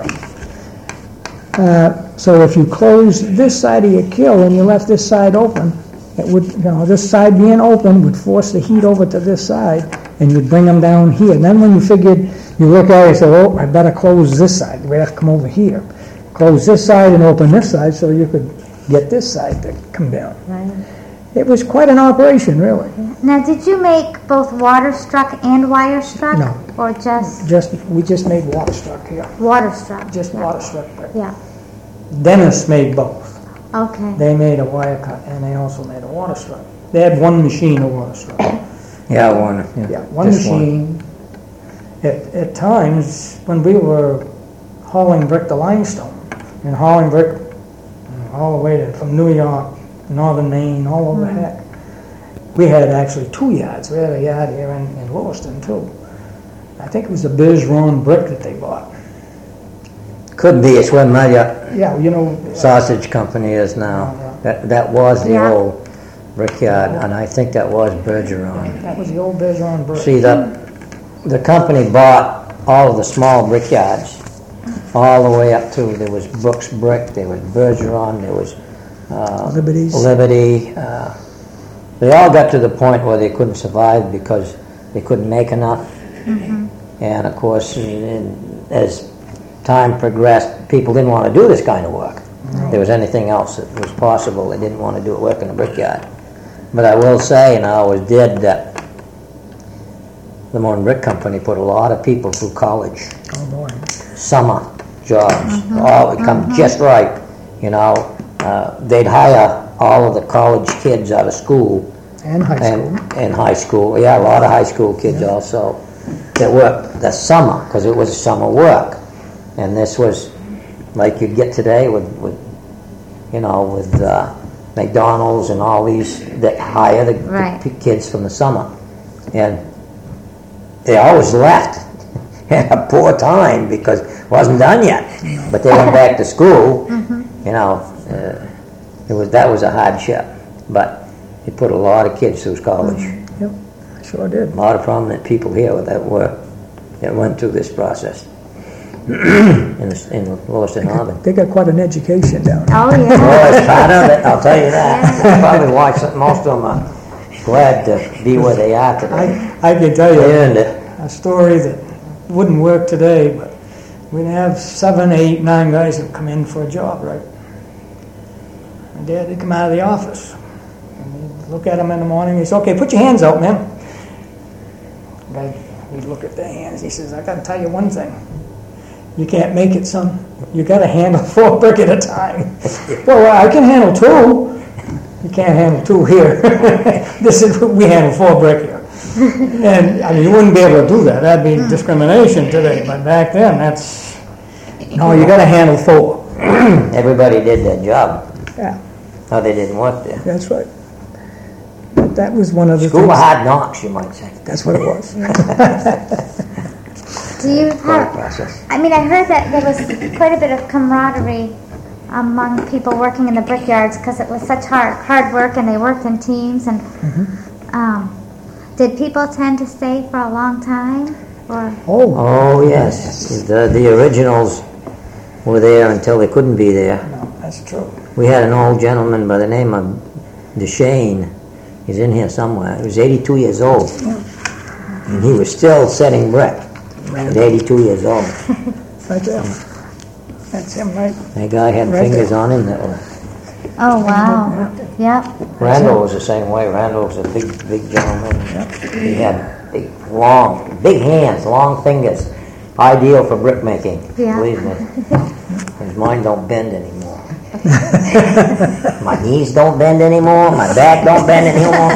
S5: Uh, so if you close this side of your kill and you left this side open, it would, you know, this side being open would force the heat over to this side, and you'd bring them down here. And then when you figured, you look at it and say, oh, I better close this side. We have to come over here. Close this side and open this side so you could get this side to come down.
S1: Right.
S5: It was quite an operation, really.
S1: Now, did you make both water struck and wire struck?
S5: No.
S1: Or just
S5: Just, we just made water struck here.
S1: water struck?
S5: Just
S1: Yeah.
S5: water struck.
S1: Yeah.
S5: Dennis made both.
S1: Okay.
S5: They made a wire cut and they also made a water struck. They had one machine of water struck.
S2: Yeah, one,
S5: Yeah,
S2: yeah.
S5: one
S2: just
S5: machine. At, at times, when we were hauling brick to limestone, and hauling brick all the way to, from New York, northern Maine, all over heck, we had actually two yards. We had a yard here in, in Lewiston too. I think it was the Bergeron brick that they bought.
S2: Could be, it's where my uh,
S5: Yeah, you know.
S2: sausage company is now.
S5: Yeah.
S2: That, that was the
S1: Yeah.
S2: old brickyard, and I think that was Bergeron.
S5: That was the old Bergeron brick.
S2: See, the, the company bought all of the small brickyards, all the way up to, there was Brooks Brick, there was Bergeron, there was uh,
S5: Liberties.
S2: Liberty. Uh, they all got to the point where they couldn't survive because they couldn't make enough. And of course, in, as time progressed, people didn't want to do this kind of work. If there was anything else that was possible, they didn't want to do it, work in a brickyard. But I will say, and I always did, that the Morton Brick Company put a lot of people through college,
S5: Oh, boy.
S2: summer jobs, all would come just right, you know. Uh, they'd hire all of the college kids out of school
S5: And high school.
S2: and, and high school, yeah, a lot of high school kids also, that worked the summer, because it was summer work. And this was like you'd get today with, with you know, with uh, McDonald's and all these that hire the,
S1: Right.
S2: the kids from the summer. And they always left at a poor time because it wasn't done yet. But they went back to school, you know, uh, it was, that was a hardship. But it put a lot of kids through college.
S5: Yep, sure did.
S2: A lot of prominent people here that were, that went through this process in, the, in Lewiston Harbor.
S5: They got quite an education down there.
S1: Oh,
S2: Oh,
S1: yeah.
S2: it's part of it, I'll tell you that. Probably why some- most of them are glad to be where they are today.
S5: I, I can tell
S2: They
S5: you
S2: earned it.
S5: a story that wouldn't work today, but we'd have seven, eight, nine guys that come in for a job, right? And Dad would come out of the office. And he'd look at them in the morning, he'd say, okay, put your hands out, man. Guy, he'd look at their hands, he says, I gotta tell you one thing. You can't make it, son. You gotta handle four brick at a time. Well, I can handle two. You can't handle two here. This is, we handle four brick here. And, I mean, you wouldn't be able to do that. That'd be discrimination today, but back then, that's, no, you gotta handle four.
S2: Everybody did their job.
S5: Yeah,
S2: No, they didn't work there.
S5: that's right. But that was one of the
S2: School of
S5: things.
S2: hard knocks, you might say.
S5: That's what it was.
S1: Do you
S2: Part of the
S1: have,
S2: process.
S1: I mean, I heard that there was quite a bit of camaraderie among people working in the brickyards because it was such hard, hard work and they worked in teams and, um, did people tend to stay for a long time or?
S5: Oh,
S2: Oh, yes. The, the originals were there until they couldn't be there.
S5: no, that's true.
S2: We had an old gentleman by the name of DeShane. He's in here somewhere. He was eighty-two years old. And he was still setting brick at eighty-two years old.
S5: That's him. That's him, right?
S2: That guy had
S5: Right
S2: fingers
S5: there.
S2: on him that were...
S1: Oh, wow. Yep.
S2: Randall was the same way. Randall was a big, big gentleman. He had big, long, big hands, long fingers. Ideal for brick making,
S1: Yeah.
S2: believe me. His mine don't bend anymore. My knees don't bend anymore. My back don't bend anymore.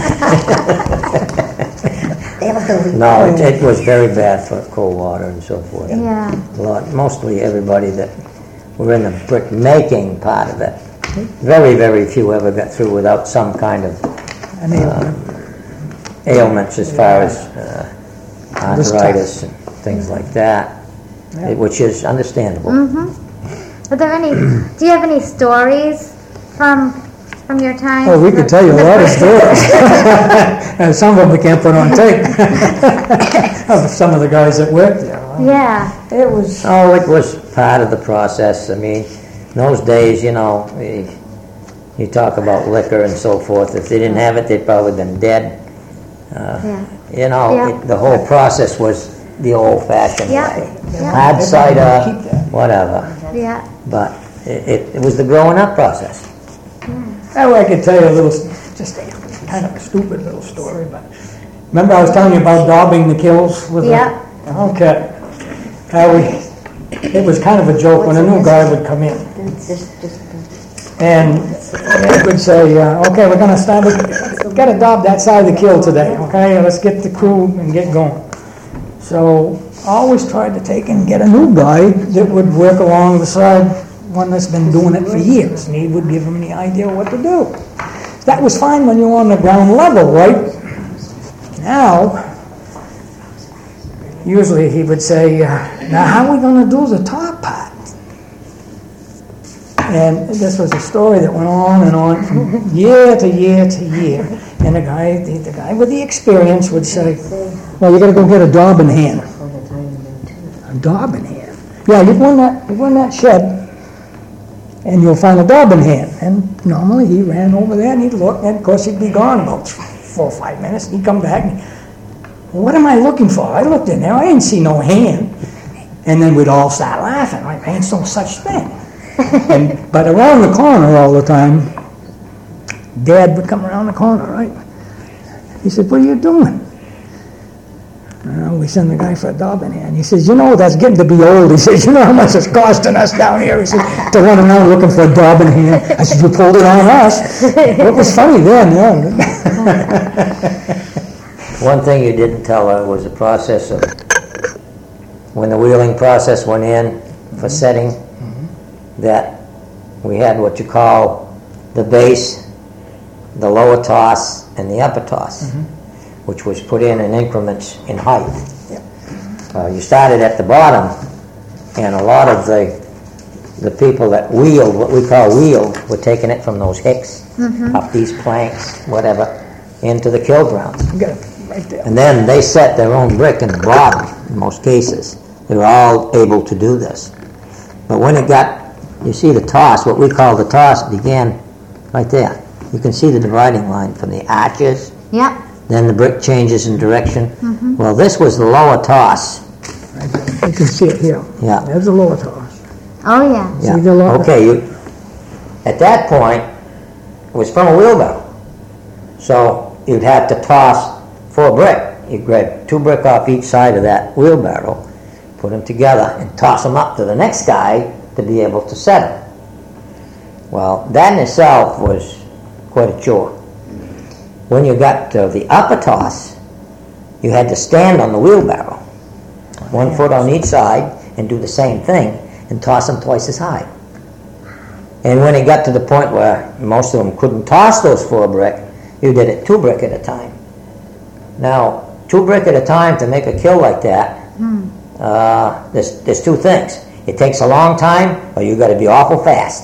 S2: No, it, it was very bad for cold water and so forth.
S1: Yeah.
S2: A lot, mostly everybody that were in the brick making part of it. Very, very few ever got through without some kind of
S5: And they,
S2: ailments as far as uh,
S5: This
S2: arthritis and things like that,
S5: Yeah.
S2: it- which is understandable.
S1: Are there any, do you have any stories from, from your time?
S5: oh, we could tell you a lot of stories. And some of them we can't put on tape. Of some of the guys that worked there.
S1: Yeah.
S5: It was,
S2: Oh, it was part of the process. I mean, in those days, you know, we- you talk about liquor and so forth. If they didn't have it, they'd probably been dead. Uh,
S1: Yeah.
S2: You know,
S1: Yeah.
S2: it- the whole process was the old-fashioned
S1: Yeah.
S2: way.
S1: Yeah.
S2: Hard cider,
S5: Keep that.
S2: whatever.
S1: Yeah.
S2: But it, it, it was the growing up process.
S5: oh, I could tell you a little, just a kind of a stupid little story, but remember I was telling you about daubing the kills with the...
S1: Yeah.
S5: Okay. How we, it was kind of a joke when a new guy would come in.
S4: It's just, just,
S5: And they would say, uh, okay, we're going to start with gotta daub that side of the kill today, okay? Let's get the crew and get going. So I always tried to take and get a new guy that would work along the side, one that's been doing it for years, and he would give him the idea what to do. That was fine when you were on the ground level, right? Now, usually he would say, uh, now how are we going to do the top part? And this was a story that went on and on from year to year to year. And the guy, the, the guy with the experience would say, well, you got to go get a daubing hand. A daubing hand? Yeah, you go in that, you go in that shed, and you'll find a daubing hand. And normally he ran over there and he'd look, and of course he'd be gone about four or five minutes. He'd come back and, well, what am I looking for? I looked in there, I didn't see no hand. And then we'd all start laughing, like, there ain't no such thing. And, but around the corner all the time, Dad would come around the corner, right? He said, what are you doing? Uh, we send the guy for a daubing hand. He says, you know, that's getting to be old. He says, you know how much it's costing us down here? He said, to run around looking for a daubing hand. I said, you pulled it on us. It was funny then, yeah.
S2: One thing you didn't tell her was the process of when the wheeling process went in for setting, mm-hmm. that we had what you call the base, the lower toss, and the upper toss, mm-hmm. which was put in in increments in height.
S5: Yep.
S2: Uh, you started at the bottom, and a lot of the the people that wheeled, what we call wheeled, were taking it from those hicks, mm-hmm. up these planks, whatever, into the kill grounds.
S5: Got it right there.
S2: And then they set their own brick in the bottom, in most cases. They were all able to do this. But when it got, you see the toss, what we call the toss began right there. You can see the dividing line from the arches.
S1: Yep.
S2: Then the brick changes in direction.
S1: Mm-hmm.
S2: Well, this was the lower toss.
S5: Right there. You can see it here.
S2: Yeah.
S5: There's the lower toss.
S1: Oh, yeah.
S2: Yeah.
S5: See the lower
S2: Okay, you, at that point, it was from a wheelbarrow. So you'd have to toss four brick. You'd grab two brick off each side of that wheelbarrow, put them together, and toss them up to the next guy to be able to set them. Well, that in itself was quite a chore. When you got to the upper toss, you had to stand on the wheelbarrow, one foot on each side, and do the same thing, and toss them twice as high. And when it got to the point where most of them couldn't toss those four brick, you did it two brick at a time. Now, two brick at a time to make a kill like that, hmm. uh, there's, there's two things. It takes a long time, or you got to be awful fast.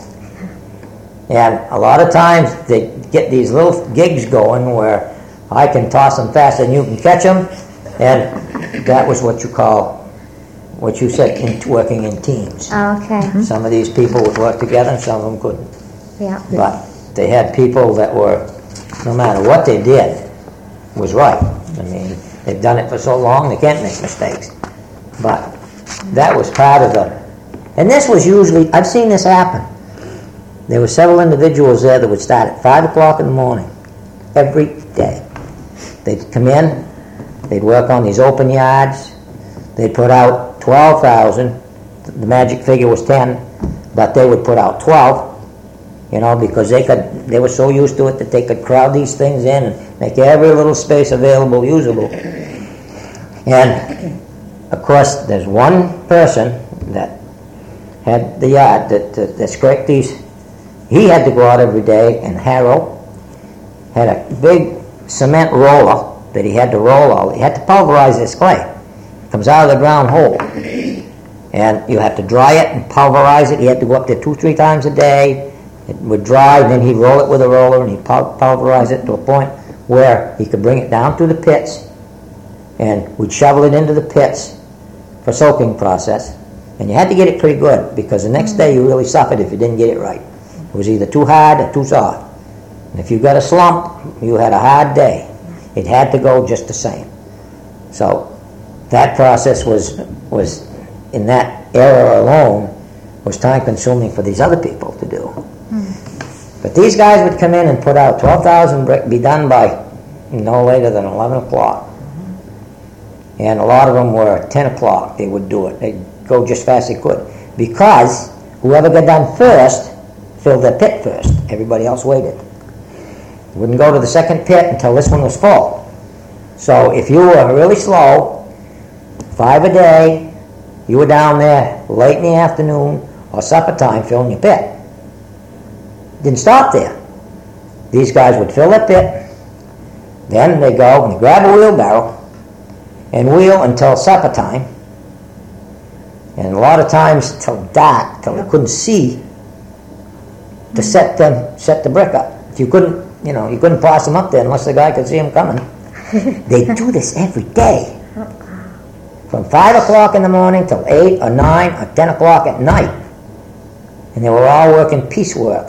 S2: And a lot of times they get these little gigs going where I can toss them faster than you can catch them, and that was what you call, what you said, in, working in teams.
S1: Oh, okay. Mm-hmm.
S2: Some of these people would work together and some of them couldn't.
S1: Yeah.
S2: But they had people that were, no matter what they did, was right. I mean, they've done it for so long they can't make mistakes. But that was part of the, and this was usually, I've seen this happen. There were several individuals there that would start at five o'clock in the morning every day. They'd come in, they'd work on these open yards, they'd put out twelve thousand, the magic figure was ten, but they would put out twelve, you know, because they could, they were so used to it that they could crowd these things in and make every little space available usable. And of course, there's one person that had the yard that, that, that scraped these. He had to go out every day and harrow, had a big cement roller that he had to roll all. He had to pulverize this clay. It comes out of the ground whole. And you have to dry it and pulverize it. He had to go up there two, three times a day. It would dry, and then he'd roll it with a roller, and he'd pul- pulverize it to a point where he could bring it down through the pits, and we'd shovel it into the pits for soaking process. And you had to get it pretty good, because the next day you really suffered if you didn't get it right. It was either too hard or too soft. And if you got a slump, you had a hard day. It had to go just the same. So that process was, was in that era alone, was time consuming for these other people to do. Mm. But these guys would come in and put out twelve thousand brick, be done by no later than eleven o'clock. And a lot of them were ten o'clock they would do it. They'd go just fast as they could. Because whoever got done first filled their pit first. Everybody else waited. Wouldn't go to the second pit until this one was full. So if you were really slow, five a day, you were down there late in the afternoon or supper time filling your pit. Didn't stop there. These guys would fill their pit, then they go and grab a wheelbarrow and wheel until supper time, and a lot of times till dark, till they couldn't see to set them set the brick up. If you couldn't, you know, you couldn't pass them up there unless the guy could see them coming. They do this every day, from five o'clock in the morning till eight or nine or ten o'clock at night, and they were all working piecework.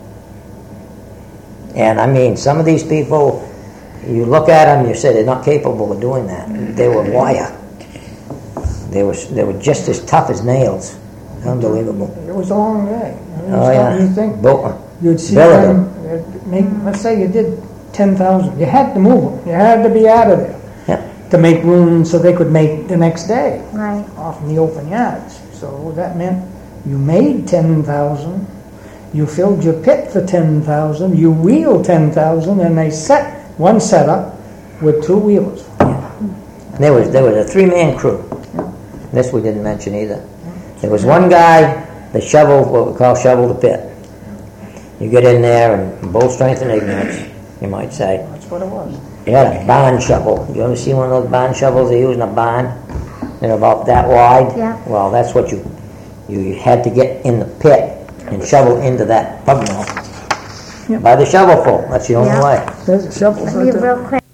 S2: And I mean, some of these people, you look at them, you say they're not capable of doing that. They were wire. They were they were just as tough as nails. Unbelievable.
S5: It was a long day.
S2: Oh yeah.
S5: You think
S2: Bo-
S5: you'd see
S2: Build
S5: them, uh, make, let's say you did ten thousand. You had to move them. You had to be out of there
S2: Yeah.
S5: to make room so they could make the next day
S1: Right.
S5: off in the open yards. So that meant you made ten thousand. You filled your pit for ten thousand, you wheeled ten thousand, and they set one setup with two wheelers.
S2: There was there was a three-man crew. This we didn't mention either. There was one guy that shoveled what we call shovel the pit. You get in there and both strength and ignorance, you might say.
S5: That's what it was.
S2: You had a barn shovel. You ever see one of those barn shovels they use in a barn? They're about that wide.
S1: Yeah.
S2: Well, that's what you you had to get in the pit and shovel into that pug mill.
S5: Yep.
S2: By the shovelful. That's the only
S1: Yeah.
S2: way.
S5: There's a shovel
S1: Let
S5: right
S1: me
S5: there.
S1: real quick.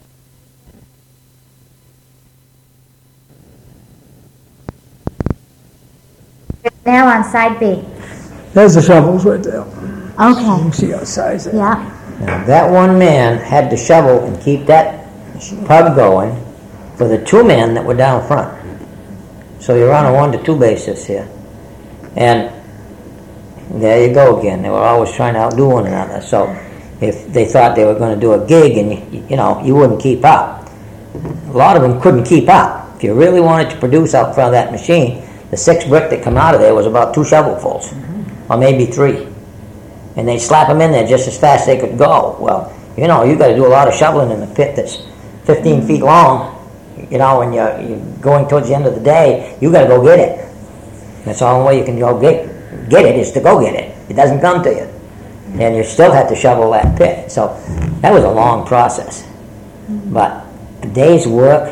S1: Now on side B.
S5: There's the shovels right there. You
S1: Okay.
S5: can see our size there.
S1: Yeah.
S2: Now, that one man had to shovel and keep that pug going for the two men that were down front. So you're on a one to two basis here. And there you go again. They were always trying to outdo one another. So if they thought they were going to do a gig and, you, you know, you wouldn't keep up. A lot of them couldn't keep up. If you really wanted to produce out front of that machine, the six brick that come out of there was about two shovelfuls, mm-hmm. or maybe three. And they'd slap them in there just as fast as they could go. Well, you know, you got to do a lot of shoveling in a pit that's fifteen feet long. You know, when you're, you're going towards the end of the day, you got to go get it. That's the only way you can go get get it is to go get it. It doesn't come to you, and you still have to shovel that pit. So that was a long process, but a day's work.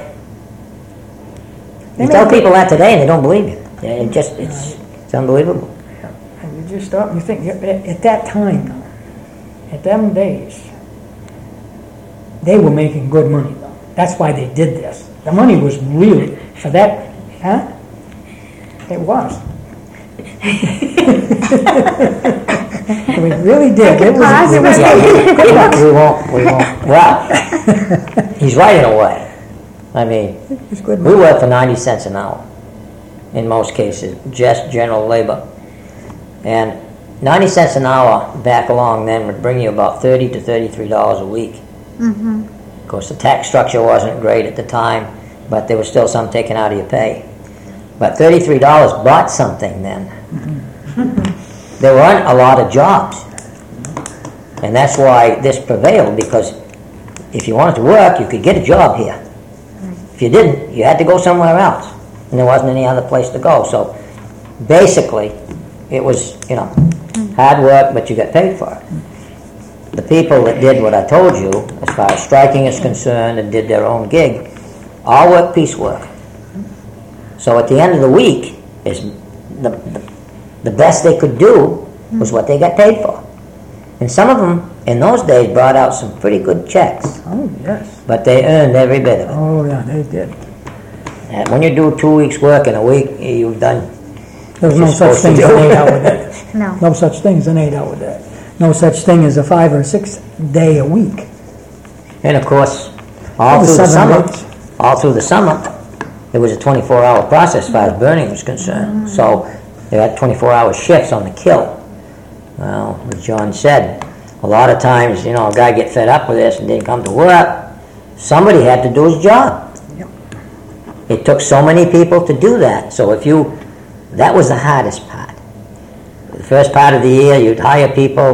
S2: You tell people that today, and they don't believe you. It just it's it's unbelievable.
S5: And you just stop and you think, at, at that time, though, at them days, they were making good money, though. That's why they did this. The money was really, for that, huh? It was. We really did. It was,
S1: Pause,
S5: it was
S1: it was-
S2: we won't, we won't. Well, he's right in a way. I mean,
S5: it was good
S2: we
S5: money.
S2: work for ninety cents an hour in most cases, just general labor. And ninety cents an hour back along then would bring you about thirty to thirty-three dollars a week.
S1: Mm-hmm.
S2: Of course, the tax structure wasn't great at the time, but there was still some taken out of your pay. But thirty-three dollars bought something then. There weren't a lot of jobs. And that's why this prevailed, because if you wanted to work, you could get a job here. If you didn't, you had to go somewhere else. And there wasn't any other place to go. So basically, it was, you know, hard work, but you got paid for it. The people that did what I told you, as far as striking is concerned, and did their own gig, all work piecework. So at the end of the week, is the, the, the best they could do was what they got paid for. And some of them, in those days, brought out some pretty good checks.
S5: Oh, yes.
S2: But they earned every bit of it.
S5: Oh, yeah, they did.
S2: And when you do two weeks' work in a week, you've done.
S5: There was no
S2: You're
S5: such
S2: supposed
S5: thing
S2: to
S5: as
S2: do
S5: an
S2: it.
S5: eight-hour day.
S1: No.
S5: No such thing as an eight-hour day. No such thing as a five or six day a week.
S2: And of course, all
S5: The
S2: through the
S5: seven
S2: summer,
S5: days.
S2: all through the summer, it was a twenty-four hour process as far as burning was concerned. So they had twenty-four hour shifts on the kill. Well, as John said, a lot of times, you know, a guy get fed up with this and didn't come to work. Somebody had to do his job.
S5: Yep.
S2: It took so many people to do that. So if you, that was the hardest part. The first part of the year, you'd hire people,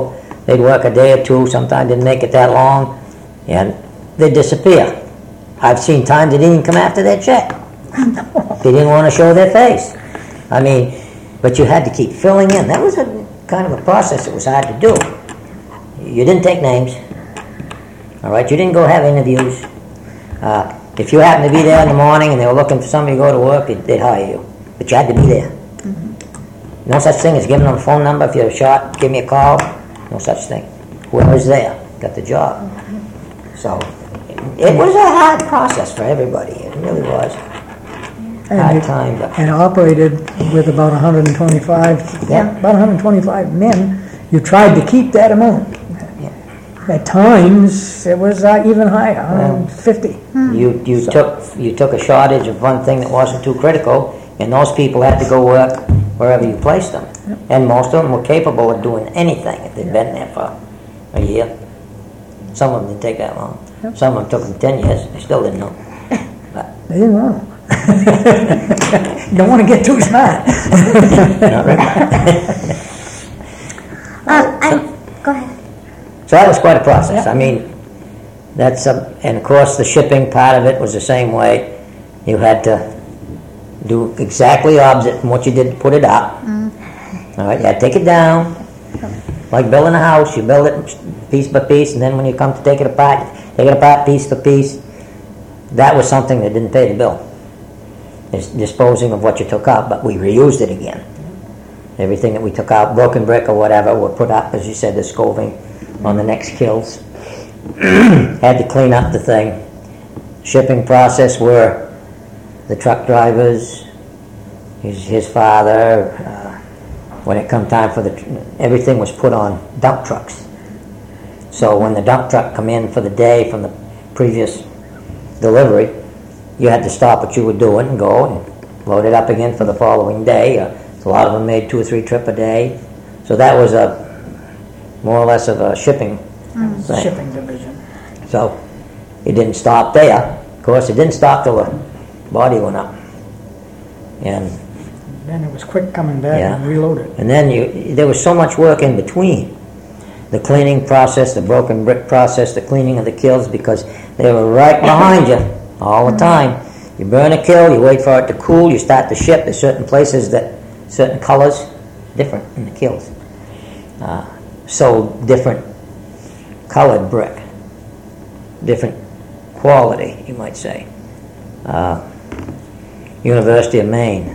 S2: they'd work a day or two, sometimes didn't make it that long, and they'd disappear. I've seen times they didn't even come after their check. They didn't want to show their face. I mean, but you had to keep filling in. That was a kind of a process that was hard to do. You didn't take names, all right? You didn't go have interviews. Uh, if you happened to be there in the morning and they were looking for somebody to go to work, they'd, they'd hire you. But you had to be there. Mm-hmm. No such thing as giving them a phone number. If you're shot, give me a call. No such thing. Whoever's there got the job. Mm-hmm. So it was a hard process for everybody. It really was.
S5: And
S2: Hard
S5: it-
S2: time, but
S5: And operated with about one hundred twenty-five,
S2: Yeah.
S5: about one hundred twenty-five men. You tried to keep that amount. At times, it was uh, even higher, one hundred fifty.
S2: you you took you took a shortage of one thing that wasn't too critical, and those people had to go work wherever you placed them. And most of them were capable of doing anything if they'd been there for a year. Some of them didn't take that long. Some of them took them ten years. They still didn't know. But
S5: They didn't want them. Don't want to get too smart.
S2: not really.
S1: Um, I, go ahead.
S2: So that was quite a process. I mean, that's a, and of course the shipping part of it was the same way. You had to do exactly opposite from what you did to put it up. All right, you had to take it down, like building a house. You build it piece by piece, and then when you come to take it apart, take it apart piece by piece. That was something that didn't pay the bill. Is disposing of what you took out, but we reused it again. Everything that we took out, broken brick or whatever, were put up, as you said, the scoving on the next kills. Had to clean up the thing. Shipping process where the truck drivers, his, his father, uh, when it come time for the, everything was put on dump trucks. So when the dump truck come in for the day from the previous delivery, you had to stop what you were doing and go and load it up again for the following day. Uh, a lot of them made two or three trip a day. So that was a more or less of a shipping thing.
S5: Shipping division.
S2: So it didn't stop there. Of course, it didn't stop till the body went up. And
S5: Then it was quick coming back
S2: Yeah.
S5: and reloaded.
S2: and then you there was so much work in between. The cleaning process, the broken brick process, the cleaning of the kilns, because they were right behind you all the time. You burn a kill, you wait for it to cool, you start to ship. There's certain places that certain colors different in the kilns. Uh, so different colored brick, different quality, you might say. Uh, University of Maine,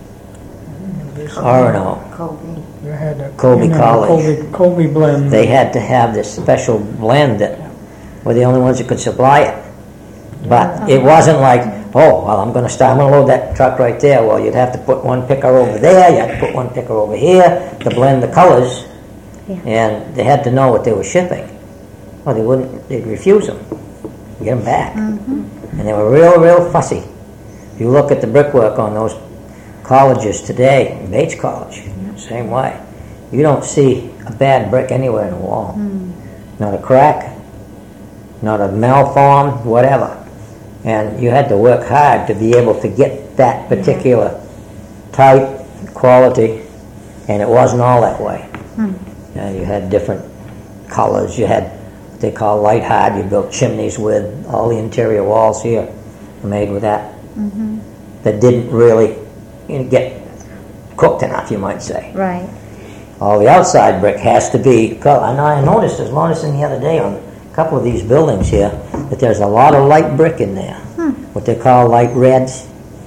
S2: Orono,
S4: Colby.
S5: You had a,
S2: Colby
S5: you know,
S2: College.
S5: Colby, Colby blend.
S2: they had to have this special blend that were the only ones that could supply it. But it wasn't like, oh, well, I'm going to start, I'm going to load that truck right there. Well, you'd have to put one picker over there, you had to put one picker over here to blend the colors,
S1: Yeah.
S2: and they had to know what they were shipping. Well, they wouldn't, they'd refuse them, get them back. And they were real, real fussy. If you look at the brickwork on those colleges today, Bates College, same way. You don't see a bad brick anywhere in the wall. Not a crack, not a malformed, whatever. And you had to work hard to be able to get that particular type, quality, and it wasn't all that way. Uh, you had different colors. You had what they call light hard. You built chimneys with all the interior walls here were made with that. That didn't really you know, get cooked enough, you might say.
S1: Right.
S2: All the outside brick has to be color. I know I noticed, I was noticing the other day on a couple of these buildings here, that there's a lot of light brick in there, what they call light reds,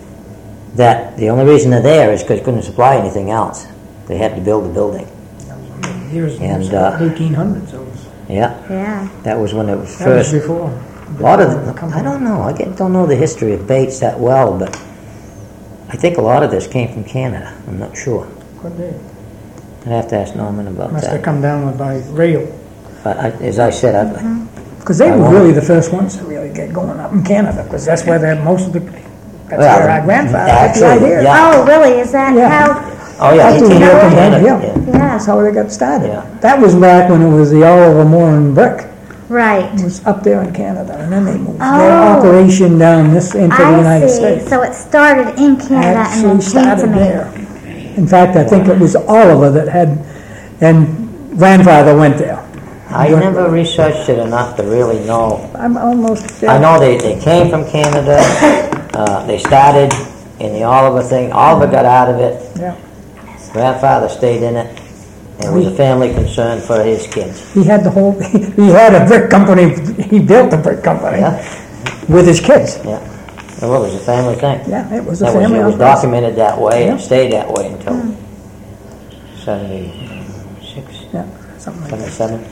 S2: that the only reason they're there is because they couldn't supply anything else. They had to build the building.
S5: Years,
S2: And, uh,
S5: eighteen hundreds. It was.
S2: Yeah,
S1: Yeah.
S2: that was when it was
S5: That was
S2: first.
S5: before.
S2: A lot of the, I don't know, I get, don't know the history of Bates that well, but I think a lot of this came from Canada. I'm not sure.
S5: Could be.
S2: I'd have to ask Norman about
S5: Must have
S2: that.
S5: come down with by rail.
S2: But I, as I said, I,
S5: Because they
S2: I
S5: were
S2: wonder-
S5: really the first ones to really get going up in Canada, because that's where they had most of the, that's
S2: Well,
S5: where our grandfather got the
S2: actually,
S5: idea.
S2: yeah.
S1: Oh, really? Is that
S5: Yeah.
S1: how?
S2: oh yeah, he
S5: That's
S2: came
S5: where
S2: from
S5: they
S2: Canada.
S5: yeah.
S2: Yeah.
S1: Yeah.
S5: That's how they got started.
S2: Yeah.
S5: That was back when it was the Oliver Moran brick.
S1: Right.
S5: It was up there in Canada, and then they moved their
S1: Oh.
S5: operation down this into the
S1: I
S5: United
S1: see.
S5: States.
S1: So it started in Canada
S5: Actually
S1: and then came to
S5: started
S1: Maine.
S5: there. In fact, I think it was Oliver that had, and grandfather went there.
S2: I never researched it enough to really know.
S5: I'm almost.
S2: I know they, they came from Canada, uh, they started in the Oliver thing, Oliver got out of it,
S5: Yeah.
S2: grandfather stayed in it, and it was a family concern for his kids.
S5: He had the whole, he had a brick company, he built a brick company
S2: Yeah,
S5: with his kids.
S2: yeah. Well, it was a family thing.
S5: Yeah, it was a
S2: That was,
S5: family
S2: it was
S5: operation.
S2: documented that way and
S5: Yeah.
S2: stayed that way until seventy-six,
S5: Yeah, something like that.
S2: seventy-seven.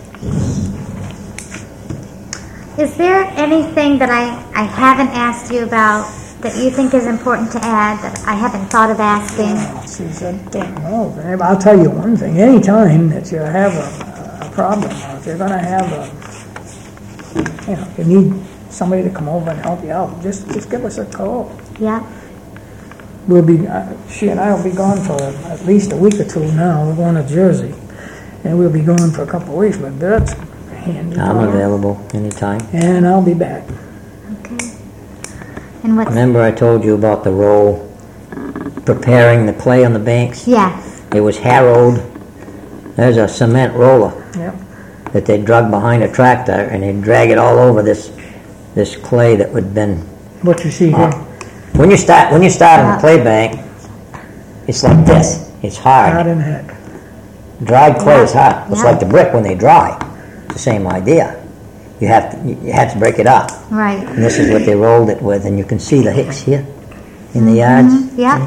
S1: Is there anything that I, I haven't asked you about that you think is important to add that I haven't thought of asking?
S5: Geez, I don't know. But I'll tell you one thing. Anytime that you have a, a problem, or if you're going to have a, you know, if you need somebody to come over and help you out, just just give us a call.
S1: Yeah.
S5: We'll be, uh, she and I will be gone for at least a week or two now. We're going to Jersey, and we'll be gone for a couple of weeks. But that's handy.
S2: I'm available anytime.
S5: And I'll be back.
S1: Okay. And what's,
S2: Remember I told you about the roll, preparing the clay on the banks?
S1: yes.
S2: It was harrowed. There's a cement roller
S5: Yep.
S2: that they drug behind a tractor, and they drag it all over this this clay that would been.
S5: What you see here.
S2: Uh, when you start when you start on the clay bank, it's like this. It's
S5: Hard
S2: hard.
S5: in the heck.
S2: Dried clay is hard. It's
S1: Yeah.
S2: like the brick when they dry. It's the same idea. You have to you have to break it up.
S1: Right.
S2: And this is what they rolled it with, and you can see the hicks here in the yards.
S1: Yeah.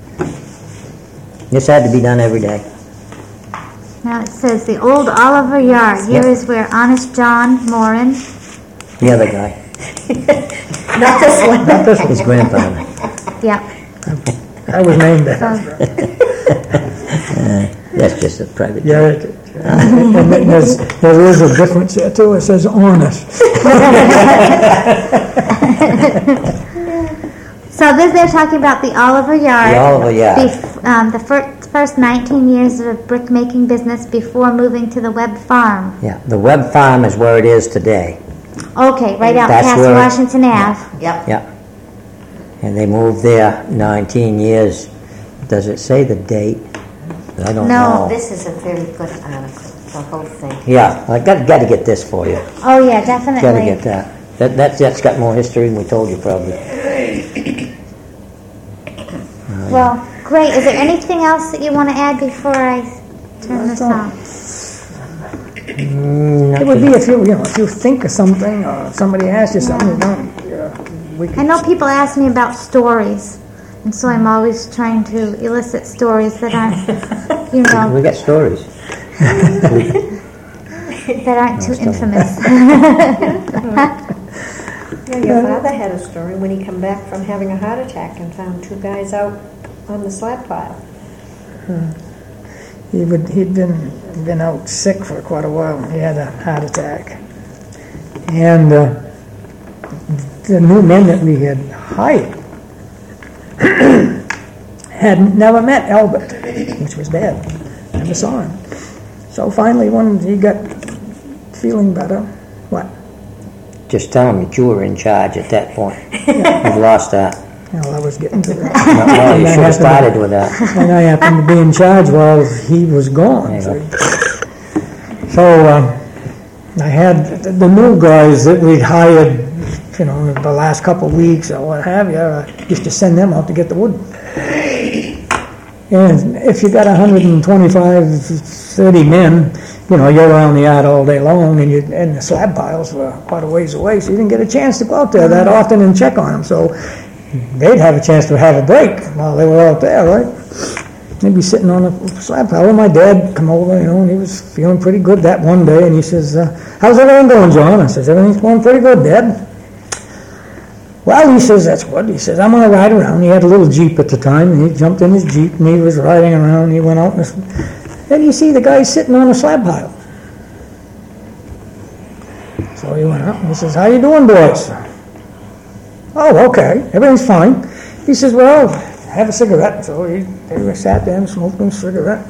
S2: This had to be done every day.
S1: Now it says the old Oliver Yard. Here
S2: Yep.
S1: is where Honest John Moran.
S2: The other guy,
S4: Not this one.
S5: Not this one.
S2: his grandfather.
S1: Yeah.
S5: I was named that.
S1: So,
S2: That's just a private.
S5: Yeah, it, and then there's, there is a difference there too. It says honest.
S1: so this they're talking about the Oliver Yard.
S2: The Oliver Yard.
S1: Bef- um, the first, first nineteen years of a brick making business before moving to the Webb Farm.
S2: Yeah, the Webb Farm is where it is today.
S1: Okay, right out
S2: That's
S1: past
S2: where-
S1: Washington Ave.
S4: Yep.
S2: Yeah. And they moved there nineteen years. Does it say the date? I don't
S1: No.
S2: know.
S4: This is a very good article, the whole thing.
S2: Yeah, I got, got to get this for you.
S1: Oh yeah, definitely.
S2: Got to get that. That that's, that's got more history than we told you probably.
S1: Well, great. Is there anything else that you want to add before I turn this
S5: all.
S1: off?
S2: Mm,
S5: It would be if you, you know, if you think of something or somebody asks you something, you don't. Uh, we
S1: I
S5: can,
S1: know people ask me about stories, and so I'm always trying to elicit stories that aren't, you know,
S2: we got stories.
S1: that aren't too infamous.
S6: Yeah, your father had a story when he come back from having a heart attack and found two guys out on the slab pile.
S5: he would, he'd been been out sick for quite a while. He had a heart attack, and uh, the new men that we had hired had never met Albert, which was bad. Never saw him. So finally, when he got feeling better, what?
S2: Just tell them that you were in charge at that point. You've lost that.
S5: Well, I was getting to that.
S2: No, no, you
S5: And I
S2: should have
S5: happened to-
S2: started with that.
S5: And I happened to be in charge while he was gone.
S2: There you
S5: So uh, I had the, the new guys that we'd hired, you know, the last couple of weeks or what have you, I used to send them out to get the wood. And if you got one hundred twenty-five, thirty men, you know, you're around the yard all day long, and you and the slab piles were quite a ways away, so you didn't get a chance to go out there that often and check on them. So they'd have a chance to have a break while they were out there, right? They'd be sitting on a slab pile. Well, my dad come over, you know, and he was feeling pretty good that one day, and he says, uh, "How's everything going, John?" I says, "Everything's going pretty good, Dad." Well, he says, "That's good." He says, "I'm going to ride around." He had a little Jeep at the time, and he jumped in his Jeep, and he was riding around. He went out, and then you see the guy sitting on a slab pile. So he went up, and he says, "How you doing, boys?" "Oh, okay, everything's fine." He says, "Well, have a cigarette." So he, they sat there and smoked a cigarette.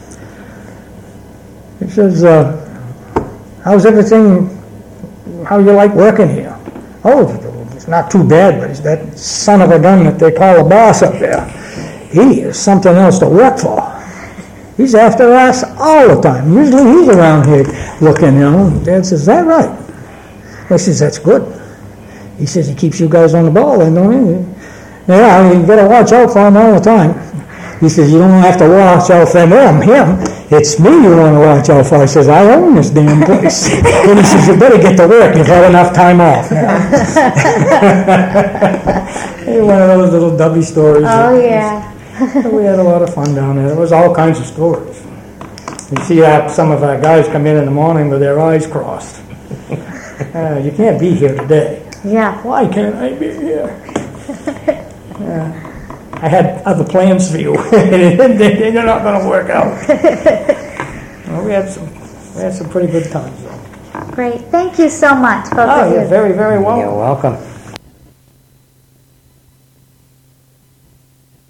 S5: He says, uh, "How's everything, how you like working here?" "Oh, it's not too bad, but it's that son of a gun that they call a boss up there. He is something else to work for." He's after us all the time. Usually he's around here looking, you know. Dad says, is that right? I says, that's good. He says, he keeps you guys on the ball, then, don't he? Yeah, you gotta watch out for him all the time. He says, you don't have to watch out for him, him. It's me you want to watch out for. He says, I own this damn place. And he says, you better get to work. You've had enough time off now. One of those little dubby stories.
S1: Oh, yeah.
S5: We had a lot of fun down there. There was all kinds of stories. You see uh, some of our guys come in in the morning with their eyes crossed. Uh, you can't be here today.
S1: Yeah.
S5: Why can't I be here? Uh, I had other plans for you. They're not going to work out. Well, we had some, we had some pretty good times, though.
S1: Great. Thank you so much, both
S5: Oh,
S1: of
S5: you're
S1: you.
S5: very, very welcome.
S2: You're welcome.